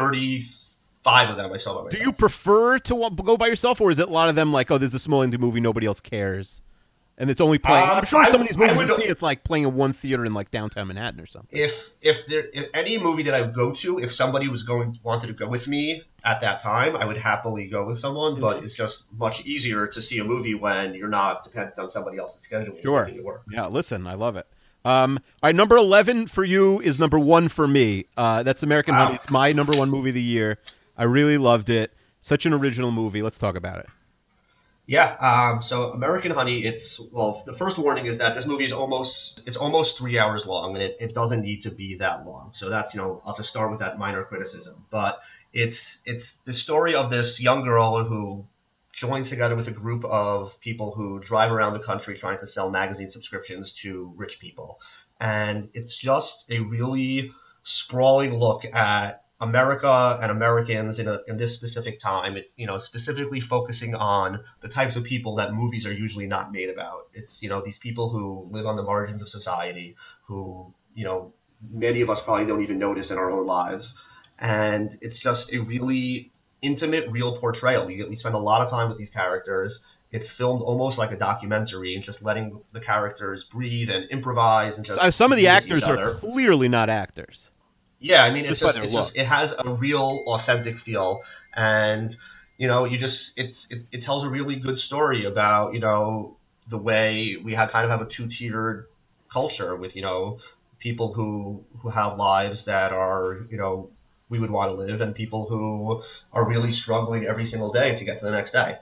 35 of them I saw by myself. do you prefer to go by yourself, or is it a lot of them like, oh, there's a small indie movie, nobody else cares, and it's only playing? I'm sure some of these movies you see, it's like playing in one theater in like downtown Manhattan or something. If any movie that I would go to, if somebody wanted to go with me at that time, I would happily go with someone. But it's just much easier to see a movie when you're not dependent on somebody else's schedule. Sure. making it work. Yeah, listen, I love it. All right, number 11 for you is number 1 for me. That's American Honey. It's my number 1 movie of the year. I really loved it. Such an original movie. Let's talk about it. Yeah. So American Honey. The first warning is that this movie is almost 3 hours long, and it doesn't need to be that long. So that's I'll just start with that minor criticism. But it's the story of this young girl who joins together with a group of people who drive around the country trying to sell magazine subscriptions to rich people. And it's just a really sprawling look at America and Americans in this specific time. It's, specifically focusing on the types of people that movies are usually not made about. It's, these people who live on the margins of society, who, many of us probably don't even notice in our own lives. And it's just a really intimate, real portrayal. We spend a lot of time with these characters. It's filmed almost like a documentary and just letting the characters breathe and improvise and just some of the be with actors each are other. Clearly not actors. Yeah, I mean, Just by their look. it has a real authentic feel, and it tells a really good story about the way we kind of have a two-tiered culture with people who have lives that are we would want to live, and people who are really struggling every single day to get to the next day.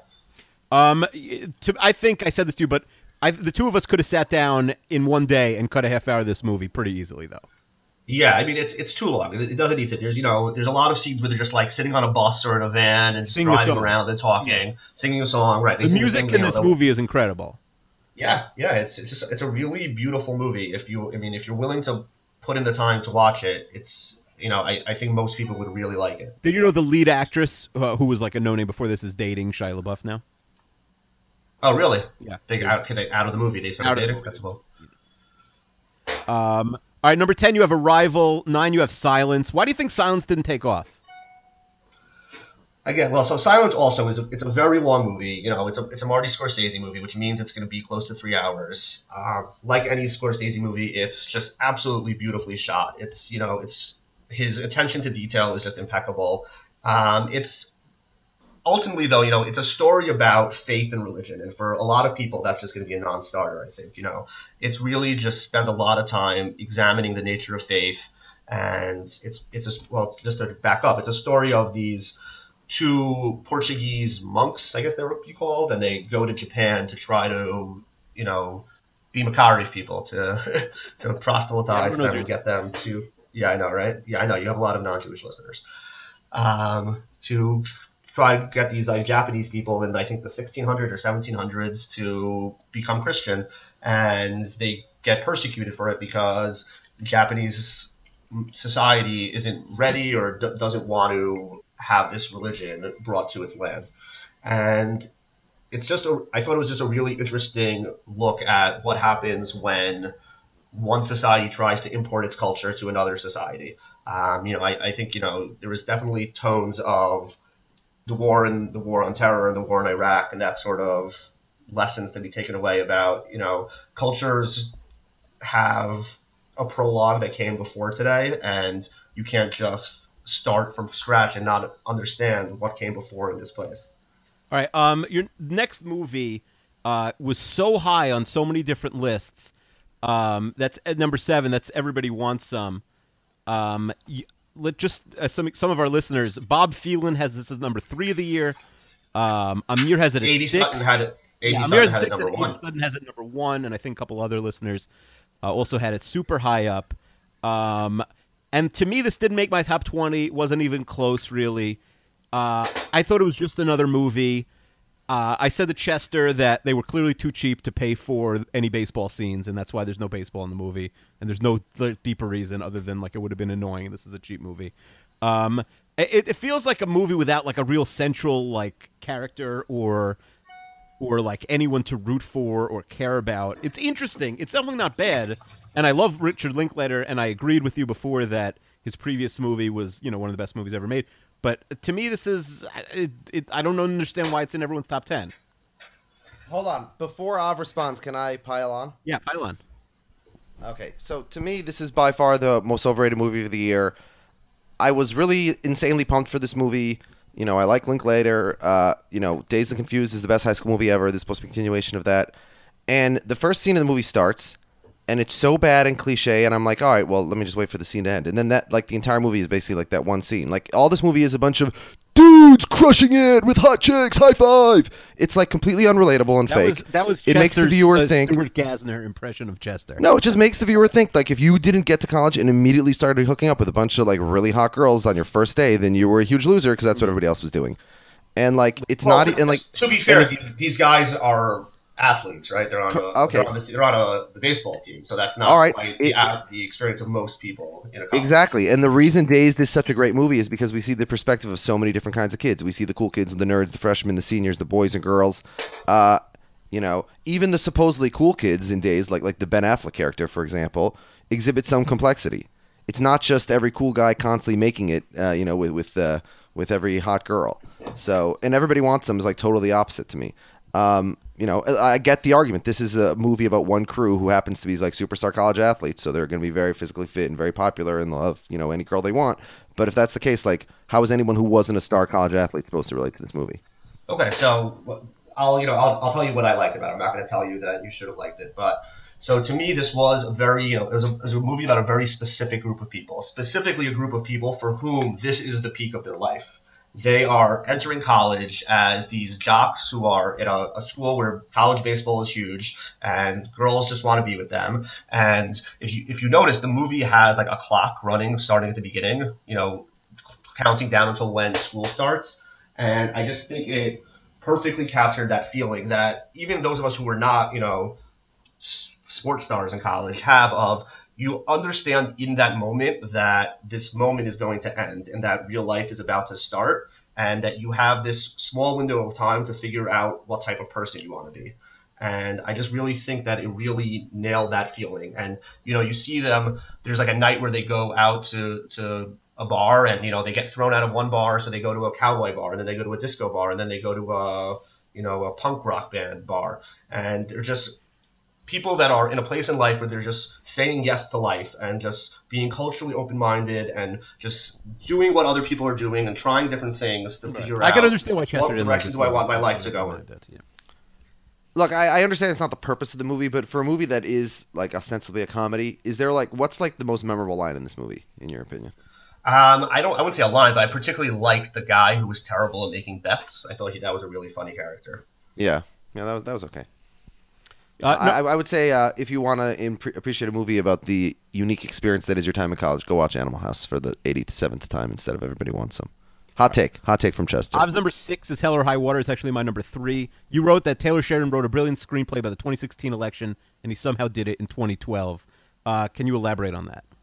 I think I said this to you, but the two of us could have sat down in one day and cut a half hour of this movie pretty easily, though. Yeah, I mean it's too long. It doesn't need to. There's there's a lot of scenes where they're just like sitting on a bus or in a van and just Singing a driving song. around and talking, singing a song. Right. They The sing music same, in this movie is incredible. Yeah, it's a really beautiful movie. If you're willing to put in the time to watch it, it's I think most people would really like it. Did you know the lead actress, who was like a no-name before this, is dating Shia LaBeouf now? Oh, really? Yeah. Out of the movie they started dating. That's cool. All right, number 10, you have Arrival. 9, you have Silence. Why do you think Silence didn't take off? Again, well, so Silence also it's a very long movie. It's a Marty Scorsese movie, which means it's going to be close to 3 hours. Like any Scorsese movie, it's just absolutely beautifully shot. It's his attention to detail is just impeccable. It's ultimately, though, it's a story about faith and religion, and for a lot of people, that's just going to be a non-starter. I think it's really just spends a lot of time examining the nature of faith, and it's just to back up, it's a story of these two Portuguese monks, I guess they would be called, and they go to Japan to try to be Macari people to proselytize them and get them to. Yeah, I know, right? Yeah, I know. You have a lot of non-Jewish listeners. To try to get these Japanese people in, I think, the 1600s or 1700s to become Christian, and they get persecuted for it because Japanese society isn't ready or doesn't want to have this religion brought to its land. And it's just I thought it was just a really interesting look at what happens when one society tries to import its culture to another society. I think there was definitely tones of the war on terror and the war in Iraq and that sort of lessons to be taken away about cultures have a prologue that came before today, and you can't just start from scratch and not understand what came before in this place. All right. Your next movie was so high on so many different lists. That's at number 7. That's Everybody Wants Some. Let just some of our listeners. Bob Phelan has this as number 3 of the year. Amir has it at 6. Sutton had it. Amir has had 6 it number and 1. Amy Sutton has it number 1, and I think a couple other listeners also had it super high up. And to me, this didn't make my top 20. It wasn't even close, really. I thought it was just another movie. I said to Chester that they were clearly too cheap to pay for any baseball scenes, and that's why there's no baseball in the movie. And there's no deeper reason other than like it would have been annoying. This is a cheap movie. It feels like a movie without like a real central like character or like anyone to root for or care about. It's interesting. It's definitely not bad. And I love Richard Linklater, and I agreed with you before that his previous movie was, one of the best movies ever made. But to me, this is I don't understand why it's in everyone's top 10. Hold on. Before Av responds, can I pile on? Yeah, pile on. Okay, so to me, this is by far the most overrated movie of the year. I was really insanely pumped for this movie. I like Linklater. Dazed and Confused is the best high school movie ever. This is supposed to be a continuation of that. And the first scene of the movie starts, and it's so bad and cliche, and I'm like, all right, well, let me just wait for the scene to end. And then that, like, the entire movie is basically like that one scene. Like, all this movie is a bunch of dudes crushing it with hot chicks, high five. It's like completely unrelatable and fake. That was it Chester's, makes the viewer think. Stuart Gassner impression of Chester. No, it just makes the viewer think, like, if you didn't get to college and immediately started hooking up with a bunch of, like, really hot girls on your first day, then you were a huge loser because that's what everybody else was doing. and like it's Well, not, and like to be fair, and it's- these guys are athletes, right? They're on Okay. the baseball team, so that's not All right. quite It- the experience of most people in a college. Exactly. And the reason Dazed is such a great movie is because we see the perspective of so many different kinds of kids. We see the cool kids, the nerds, the freshmen, the seniors, the boys and girls. Even the supposedly cool kids in Dazed, like the Ben Affleck character, for example, exhibit some complexity. It's not just every cool guy constantly making it, with every hot girl. So, and everybody wants them is like totally opposite to me. I get the argument. This is a movie about one crew who happens to be like superstar college athletes, so they're going to be very physically fit and very popular, and they'll have any girl they want. But if that's the case, like, how is anyone who wasn't a star college athlete supposed to relate to this movie? Okay, so I'll tell you what I liked about it. I'm not going to tell you that you should have liked it, but so to me, this was a very it was a movie about a very specific group of people, specifically a group of people for whom this is the peak of their life. They are entering college as these jocks who are in a school where college baseball is huge and girls just want to be with them. And if you notice, the movie has like a clock running starting at the beginning, counting down until when school starts. And I just think it perfectly captured that feeling that even those of us who were not, sports stars in college have of, you understand in that moment that this moment is going to end and that real life is about to start, and that you have this small window of time to figure out what type of person you want to be. And I just really think that it really nailed that feeling. And, you see them, there's like a night where they go out to a bar and, they get thrown out of one bar. So they go to a cowboy bar, and then they go to a disco bar, and then they go to a punk rock band bar. And they're just people that are in a place in life where they're just saying yes to life and just being culturally open-minded and just doing what other people are doing and trying different things to figure out. I can understand why Chester what didn't direction like do I want my life to go in. Yeah. Look, I understand it's not the purpose of the movie, but for a movie that is like ostensibly a comedy, is there what's like the most memorable line in this movie, in your opinion? I wouldn't say a line, but I particularly liked the guy who was terrible at making bets. I thought that was a really funny character. Yeah, that was okay. No, I would say if you want to appreciate a movie about the unique experience that is your time in college, go watch Animal House for the 87th time instead of Everybody Wants Some. Hot take from Chester. Ob's number 6 is Hell or High Water. It's actually my number 3. You wrote that Taylor Sheridan wrote a brilliant screenplay about the 2016 election, and he somehow did it in 2012. Can you elaborate on that?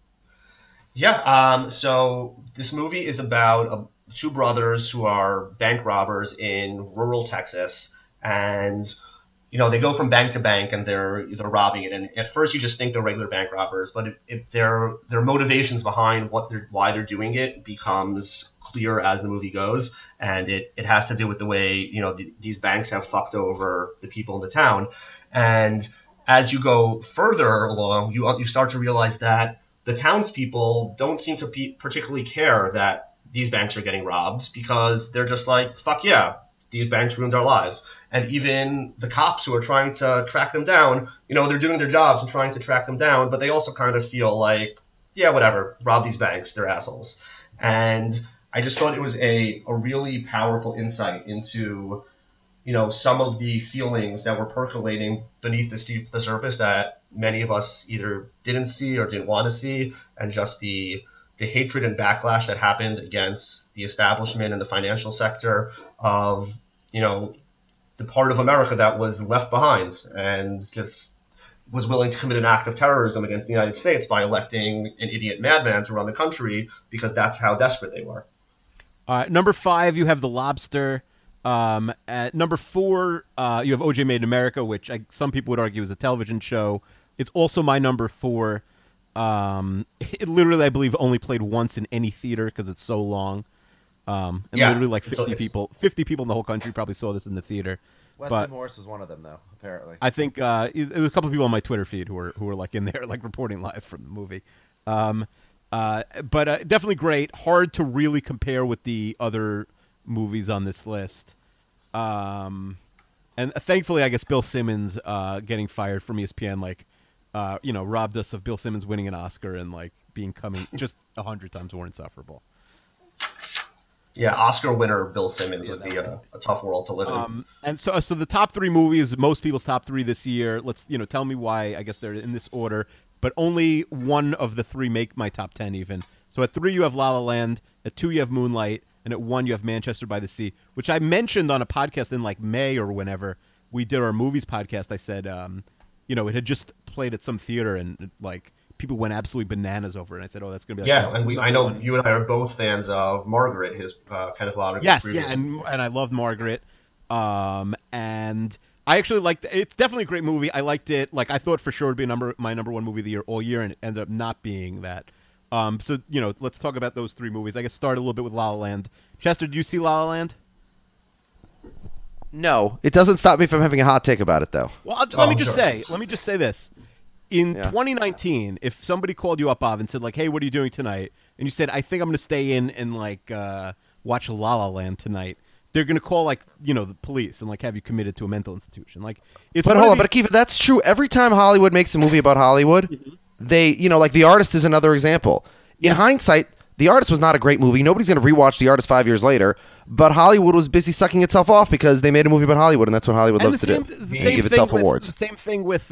Yeah, so this movie is about two brothers who are bank robbers in rural Texas, and they go from bank to bank and they're robbing it. And at first you just think they're regular bank robbers, but their motivations behind why they're doing it becomes clear as the movie goes. And it has to do with the way, these banks have fucked over the people in the town. And as you go further along, you start to realize that the townspeople don't seem to particularly care that these banks are getting robbed, because they're just like, fuck yeah, these banks ruined our lives. And even the cops who are trying to track them down, they're doing their jobs and trying to track them down, but they also kind of feel like, yeah, whatever, rob these banks, they're assholes. And I just thought it was a really powerful insight into, some of the feelings that were percolating beneath the surface that many of us either didn't see or didn't want to see, and just the hatred and backlash that happened against the establishment and the financial sector of, the part of America that was left behind and just was willing to commit an act of terrorism against the United States by electing an idiot madman to run the country, because that's how desperate they were. Number 5, you have The Lobster. At number 4, you have O.J. Made in America, which some people would argue is a television show. It's also my number 4. It literally, I believe, only played once in any theater because it's so long. Literally like 50 people in the whole country probably saw this in the theater. Wesley Morris was one of them, though, apparently. I think it was a couple of people on my Twitter feed who were like in there, like reporting live from the movie. But definitely great. Hard to really compare with the other movies on this list. And thankfully, I guess Bill Simmons getting fired from ESPN, robbed us of Bill Simmons winning an Oscar and becoming just 100 times more insufferable. Yeah, Oscar winner Bill Simmons would be a tough world to live in. And so the top 3 movies, most people's top 3 this year. Let's tell me why. I guess they're in this order, but only one of the 3 make my top 10 even. So at 3 you have La La Land, at 2 you have Moonlight, and at 1 you have Manchester by the Sea, which I mentioned on a podcast in like May or whenever we did our movies podcast. I said, it had just played at some theater and like people went absolutely bananas over it. And I said, oh, that's gonna be like and I know you and I are both fans of Margaret, his Kenneth Lonergan's yes, previous. and I loved Margaret, and I actually liked it. It's definitely a great movie. I liked it. Like I thought for sure it'd be my number one movie of the year all year, and it ended up not being that. So let's talk about those 3 movies. I guess start a little bit with La La Land. Chester, did you see La La Land? No, it doesn't stop me from having a hot take about it, though. Well, let me just say this. In 2019, if somebody called you up, Bob, and said like, "Hey, what are you doing tonight?" and you said, "I think I'm going to stay in and like watch La La Land tonight," they're going to call like the police and like have you committed to a mental institution. Like, it's but hold on, but Akiva, that's true. Every time Hollywood makes a movie about Hollywood, they like The Artist is another example. In hindsight, The Artist was not a great movie. Nobody's going to rewatch The Artist 5 years later. But Hollywood was busy sucking itself off because they made a movie about Hollywood, and that's what Hollywood loves to do. And give itself awards. The same thing with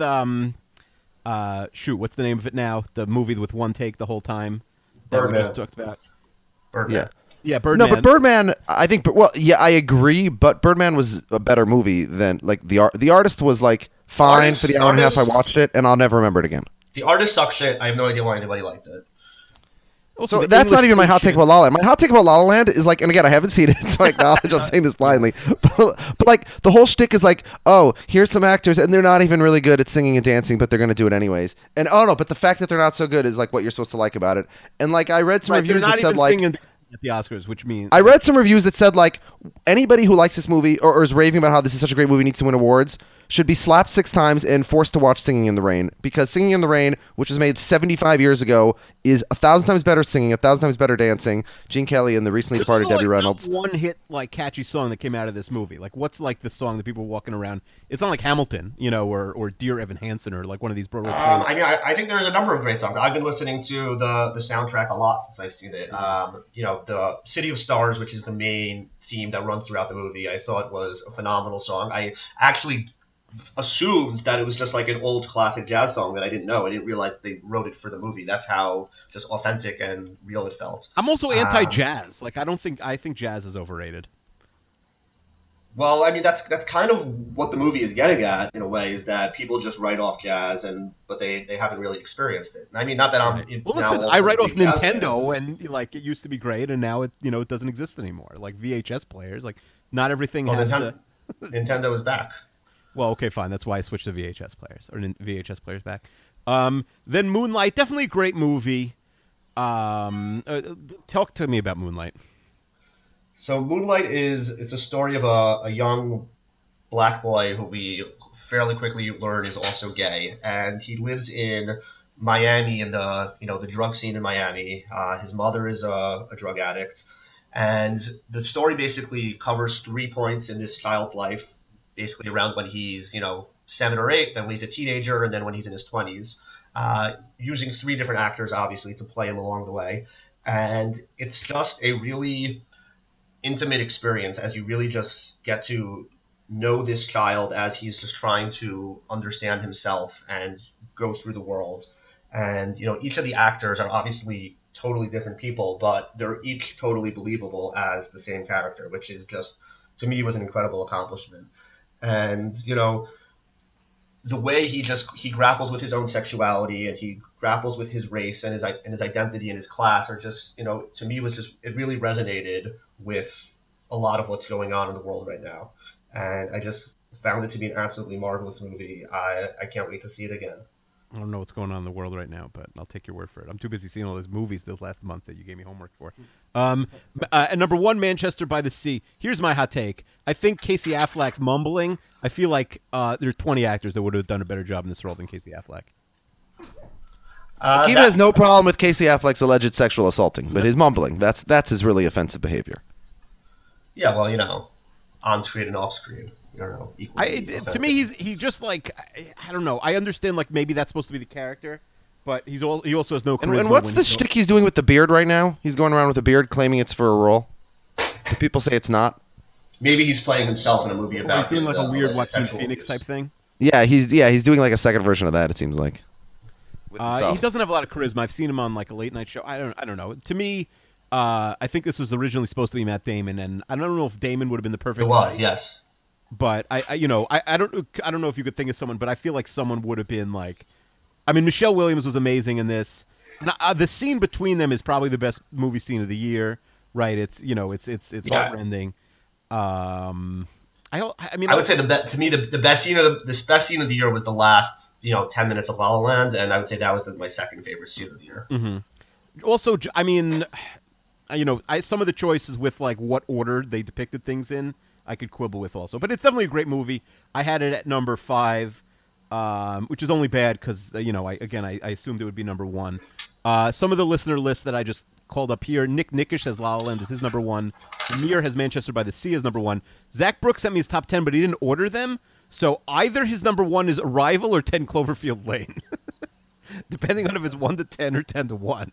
what's the name of it now? The movie with one take the whole time that Birdman. we just talked about. Birdman. Yeah, Birdman. No, but Birdman, I think. Well, yeah, I agree. But Birdman was a better movie than like The Artist was like fine for the hour and a half I watched it, and I'll never remember it again. The Artist sucks shit. I have no idea why anybody liked it. Also, So that's not even my hot take about La La Land. My hot take about La La Land is like, and again, I haven't seen it, so I acknowledge I'm saying this blindly. But like, the whole shtick is like, oh, here's some actors, and they're not even really good at singing and dancing, but they're going to do it anyways. And oh no, but the fact that they're not so good is like what you're supposed to like about it. And like, I read some reviews that said like, at the Oscars, which means I read some reviews that said like, anybody who likes this movie or is raving about how this is such a great movie needs to win awards should be slapped 6 times and forced to watch Singing in the Rain, because Singing in the Rain, which was made 75 years ago, is 1,000 times better singing, 1,000 times better dancing. Gene Kelly and the recently departed Debbie Reynolds. One hit like catchy song that came out of this movie. Like what's like the song that people were walking around? It's not like Hamilton, or Dear Evan Hansen or like one of these Broadway plays. I mean, I think there's a number of great songs. I've been listening to the soundtrack a lot since I've seen it. The City of Stars, which is the main theme that runs throughout the movie, I thought was a phenomenal song. I actually assumed that it was just like an old classic jazz song that I didn't know. I didn't realize they wrote it for the movie. That's how just authentic and real it felt. I'm also anti-jazz. Like I think jazz is overrated. Well, I mean, that's kind of what the movie is getting at in a way, is that people just write off jazz, but they haven't really experienced it. I mean, not that I'm. Well, listen, I write off Nintendo, and like it used to be great, and now it doesn't exist anymore. Like VHS players, like not everything has to. Nintendo is back. Well, okay, fine. That's why I switched to VHS players or VHS players back. Then Moonlight, definitely a great movie. Talk to me about Moonlight. So Moonlight it's a story of a young black boy who we fairly quickly learn is also gay, and he lives in Miami in the drug scene in Miami. His mother is a drug addict, and the story basically covers 3 points in this child's life, basically around when he's 7 or 8, then when he's a teenager, and then when he's in his 20s, using 3 different actors obviously to play him along the way, and it's just a really intimate experience as you really just get to know this child as he's just trying to understand himself and go through the world. And each of the actors are obviously totally different people, but they're each totally believable as the same character, which is just, to me, was an incredible accomplishment. And the way he grapples with his own sexuality, and he grapples with his race and his identity and his class are just, to me it really resonated with a lot of what's going on in the world right now. And I just found it to be an absolutely marvelous movie. I can't wait to see it again. I don't know what's going on in the world right now, but I'll take your word for it. I'm too busy seeing all those movies this last month that you gave me homework for. And number 1, Manchester by the Sea. Here's my hot take. I think Casey Affleck's mumbling. I feel like there are 20 actors that would have done a better job in this role than Casey Affleck. Akiva has no problem with Casey Affleck's alleged sexual assaulting, but his mumbling, that's his really offensive behavior. Yeah, well, on screen and off screen. To me, he just like, I don't know. I understand like maybe that's supposed to be the character, but he also has no charisma. And what's the shtick he's doing with the beard right now? He's going around with a beard, claiming it's for a role. Do people say it's not? Maybe he's playing himself in a movie about. He's doing like a weird Joaquin Phoenix type thing. Yeah, he's doing like a second version of that. It seems like. He doesn't have a lot of charisma. I've seen him on like a late night show. I don't know. To me, I think this was originally supposed to be Matt Damon, and I don't know if Damon would have been the perfect. It was, yes. But I don't know if you could think of someone, but I feel like someone would have been like, I mean, Michelle Williams was amazing in this. And, the scene between them is probably the best movie scene of the year, right? It's it's heartrending. I mean, I would say to me the best scene of best scene of the year was the last 10 minutes of La La Land, and I would say that was my second favorite scene of the year. Mm-hmm. Also, I mean, some of the choices with like what order they depicted things in, I could quibble with also, but it's definitely a great movie. I had it at number 5, which is only bad because I assumed it would be number 1. Some of the listener lists that I just called up here: Nick Nickish has La La Land as his number 1. Amir has Manchester by the Sea as number 1. Zach Brooks sent me his top 10, but he didn't order them, so either his number 1 is Arrival or 10 Cloverfield Lane, depending on if it's 1 to 10 or 10 to 1.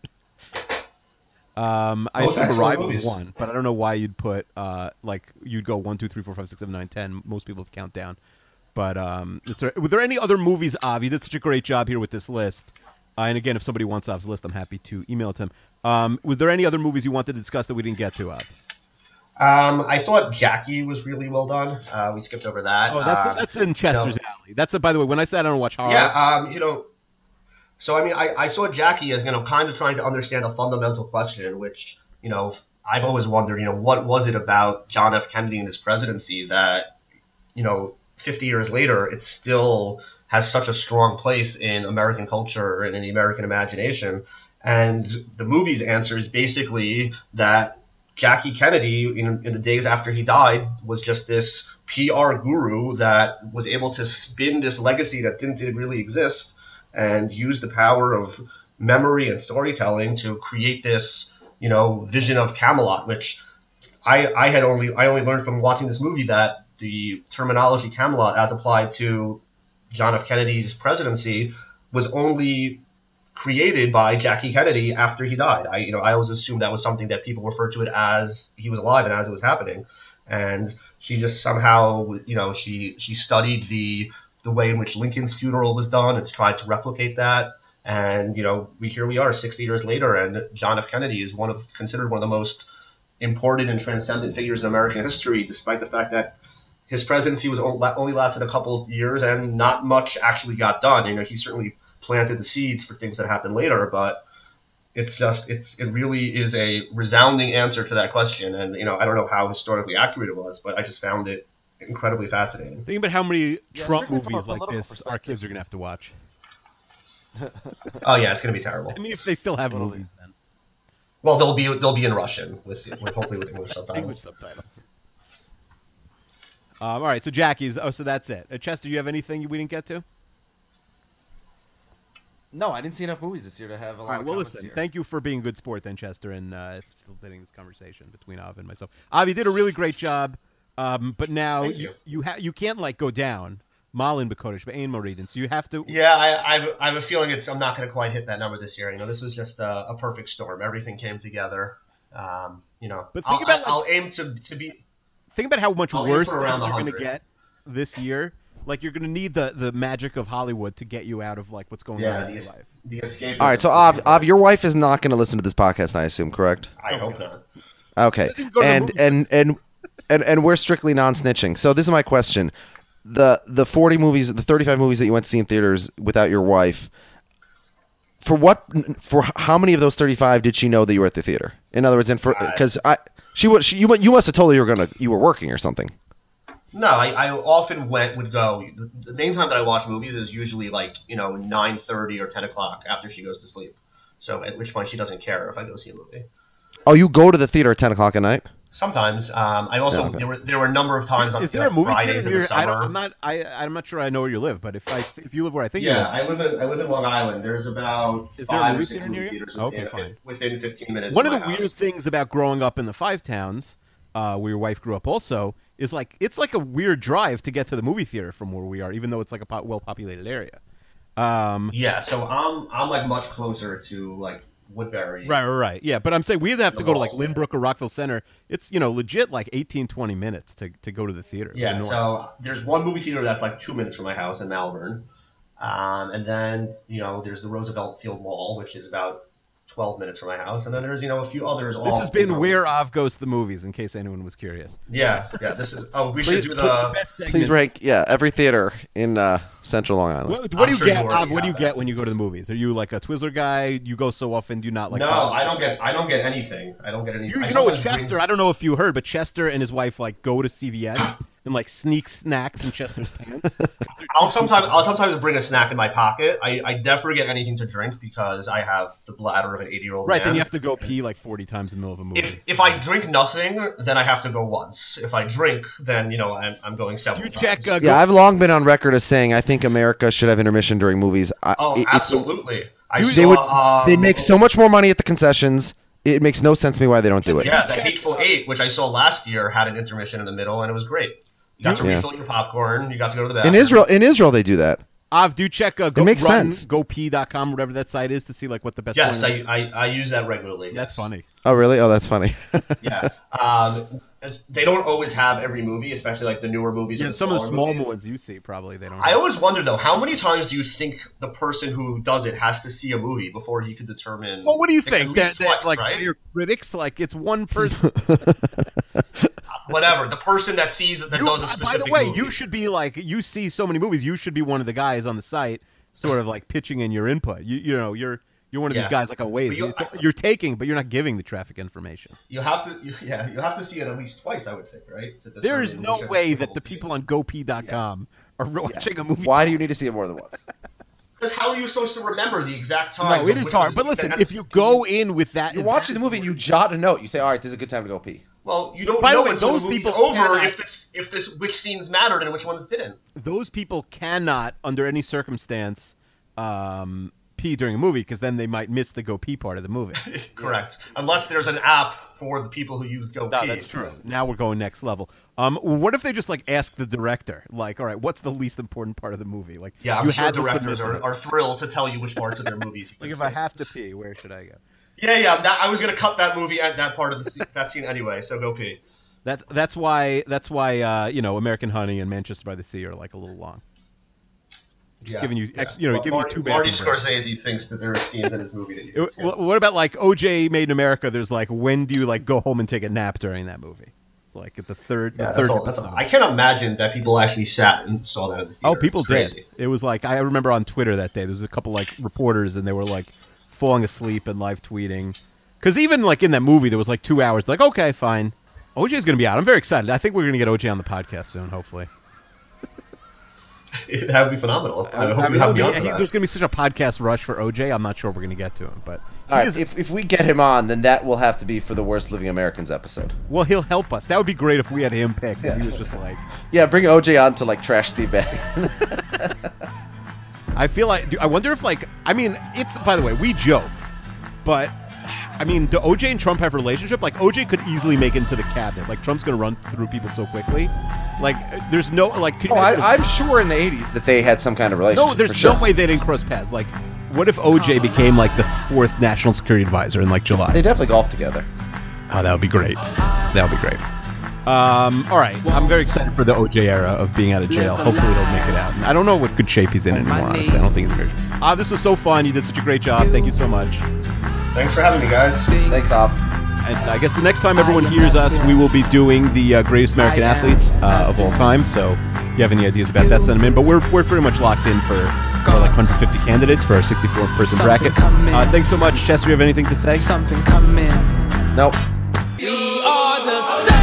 I assume Arrival is 1, but I don't know why you'd put you'd go 1, 2, 3, 4, 5, 6, 7, 9, 10. Most people count down. But were there any other movies, Av? You did such a great job here with this list. And again, if somebody wants Av's list, I'm happy to email it to him. Was there any other movies you wanted to discuss that we didn't get to, Av? I thought Jackie was really well done. We skipped over that. Oh, that's in Chester's alley. That's by the way, when I said I don't watch horror. Yeah, So, I mean, I saw Jackie as, kind of trying to understand a fundamental question, which, I've always wondered, what was it about John F. Kennedy and his presidency that, 50 years later, it still has such a strong place in American culture and in the American imagination. And the movie's answer is basically that Jackie Kennedy, in the days after he died, was just this PR guru that was able to spin this legacy that didn't really exist and use the power of memory and storytelling to create this, vision of Camelot, which I only learned from watching this movie that the terminology Camelot as applied to John F. Kennedy's presidency was only created by Jackie Kennedy after he died. I always assumed that was something that people referred to it as he was alive and as it was happening. And she just somehow, she studied the way in which Lincoln's funeral was done and tried to replicate that. And, here we are 60 years later, and John F. Kennedy is considered one of the most important and transcendent figures in American history, despite the fact that his presidency was only lasted a couple of years and not much actually got done. He certainly planted the seeds for things that happened later, but it really is a resounding answer to that question. And, I don't know how historically accurate it was, but I just found it incredibly fascinating. Think about how many Trump movies like this our kids are going to have to watch. Oh yeah, it's going to be terrible. I mean, if they still have movies, then. Well, they'll be in Russian with hopefully with English subtitles. English subtitles. All right, so Jackie's. Oh, so that's it. Chester, you have anything we didn't get to? No, I didn't see enough movies this year to have a lot. All right, well, listen. Thank you for being a good sport, then, Chester, and facilitating this conversation between Av and myself. Av, you did a really great job, but now you can't go down. Malin Bakotish, but Ain Moridin. So you have to. Yeah, I have a feeling I'm not going to quite hit that number this year. This was just a perfect storm. Everything came together. But think about I'll aim to be. Think about how much worse things are going to get this year. Like you're going to need the magic of Hollywood to get you out of what's going on in your life. The escape. All right, so Av, your wife is not going to listen to this podcast, I assume, correct? I hope not. Okay, and we're strictly non-snitching. So this is my question. The 40 movies, the 35 movies that you went to see in theaters without your wife, for how many of those 35 did she know that you were at the theater? In other words, because you must have told her you were working or something. No, I often would go. The main time that I watch movies is usually 9:30 or 10 o'clock after she goes to sleep. So at which point she doesn't care if I go see a movie. Oh, you go to the theater at 10 o'clock at night? Sometimes. I also there were a number of times on Fridays in the summer. I'm not sure I know where you live, but if you live where I think you live. I live in Long Island. There's about 5 or 6 movie theaters within 15 minutes. One of the weird things about growing up in the Five Towns, where your wife grew up also, is it's like a weird drive to get to the movie theater from where we are, even though it's like a well-populated area. So I'm much closer to Woodbury. Right. Yeah, but I'm saying we either have to go to Lynbrook or Rockville Center. It's legit 18-20 minutes to go to the theater. Yeah, so there's one movie theater that's 2 minutes from my house in Malvern. And then, there's the Roosevelt Field Mall, which is about 12 minutes from my house, and then there's a few others. This has been Where Av Goes to the Movies, in case anyone was curious. Yeah. This is. Oh, we should do the. best segment. Please rank, every theater in Central Long Island. What do you sure get? you already What do you have get that. when you go to the movies? Are you like a Twizzler guy? You go so often? Do you not like? No, popcorn? I don't get anything. I don't get anything. You I know what, sometimes Chester? bring- I don't know if you heard, but Chester and his wife like go to CVS and like sneak snacks in Chester's pants. I'll sometimes bring a snack in my pocket. I never get anything to drink because I have the bladder of an 80-year-old Right, man. then you have to go pee like 40 times in the middle of a movie. If I drink nothing, then I have to go once. If I drink, then I'm going several Do you check, times. Yeah, I've long been on record as saying I think America should have intermission during movies. Absolutely. They make so much more money at the concessions. It makes no sense to me why they don't do it. Yeah, the Hateful Eight, which I saw last year, had an intermission in the middle, and it was great. You got to refill your popcorn. You got to go to the bathroom. In Israel, they do that. Do check makes sense. GoPee.com, whatever that site is, to see like what the best. Yes, porn is. I use that regularly. That's yes. funny. Oh, really? Oh, that's funny. Yeah. They don't always have every movie, especially like the newer movies. Yeah, or some of the smaller small movies. ones you see probably they don't. I always wonder though, how many times do you think the person who does it has to see a movie before he could determine? Well, what do you Like, think? at That, least that twice, like right? your critics, like it's one person. Whatever, the person that does a By specific the way, movie. you should be like you see so many movies. You should be one of the guys on the site, sort of like pitching in your input. You're one of these Yeah. guys like a Waze. You're taking, but you're not giving the traffic information. You have to see it at least twice, I would think, right? To There is determine no which way it's that the applicable to people on GoPee.com are watching a movie. Why do you need to see it more than once? Because how are you supposed to remember the exact time? No, it is hard. But listen, if you go in with that, You're watching the movie and you jot a note. You say, all right, this is a good time to go pee. Well, you don't By the know way, until those the movie's people over cannot- if this which scenes mattered and which ones didn't. those people cannot, under any circumstance, pee during a movie because then they might miss the go pee part of the movie. Correct. Unless there's an app for the people who use GoPee. No, that's true. Now we're going next level. What if they just like ask the director, like, all right, what's the least important part of the movie? Like, Yeah, I'm you sure had to directors submit it. are thrilled to tell you which parts of their movies you can Like, if see. I have to pee, where should I go? Yeah. I was gonna cut that movie at that part of that scene anyway. So go pee. That's why American Honey and Manchester by the Sea are like a little long. Just giving you, giving you two Marty bathroom breaks. Scorsese thinks that there are scenes in his movie that you can skip. What about like OJ Made in America? There's like, when do you like go home and take a nap during that movie? Like at the third That's all. episode. I can't imagine that people actually sat and saw that in the theater. Oh, people It's did. crazy. It was like, I remember on Twitter that day, there was a couple like reporters and they were like falling asleep and live tweeting. Because even like in that movie, there was like 2 hours. Like, okay, fine. OJ's going to be out. I'm very excited. I think we're going to get OJ on the podcast soon, hopefully. That would be phenomenal. I hope you have me on for that. There's going to be such a podcast rush for OJ. I'm not sure we're going to get to him, but All right, if we get him on, then that will have to be for the Worst Living Americans episode. well, he'll help us. That would be great if we had him picked. And he was just like, Yeah, bring OJ on to like trash Steve Bannon. I feel like, I wonder if like, I mean, it's, by the way, we joke, but I mean, do OJ and Trump have a relationship? Like, OJ could easily make it into the cabinet. Like, Trump's going to run through people so quickly. Like, there's no, like, could you I'm sure in the 80s that they had some kind of relationship. no, there's for sure. no way they didn't cross paths. Like, what if OJ became like the 4th national security advisor in like July? They definitely golf together. Oh, that would be great. That would be great. All right, I'm very excited for the OJ era of being out of jail. Hopefully, he'll make it out. I don't know what good shape he's in anymore. Honestly, I don't think he's in good shape. This was so fun. You did such a great job. Thank you so much. Thanks for having me, guys. Thanks, Op. And I guess the next time everyone hears us, we will be doing the greatest American athletes of all time. So, if you have any ideas about that, send them in. But we're pretty much locked in for like 150 candidates for our 64-person bracket. Thanks so much, Chester. You have anything to say? Something come in. Nope. We are the same.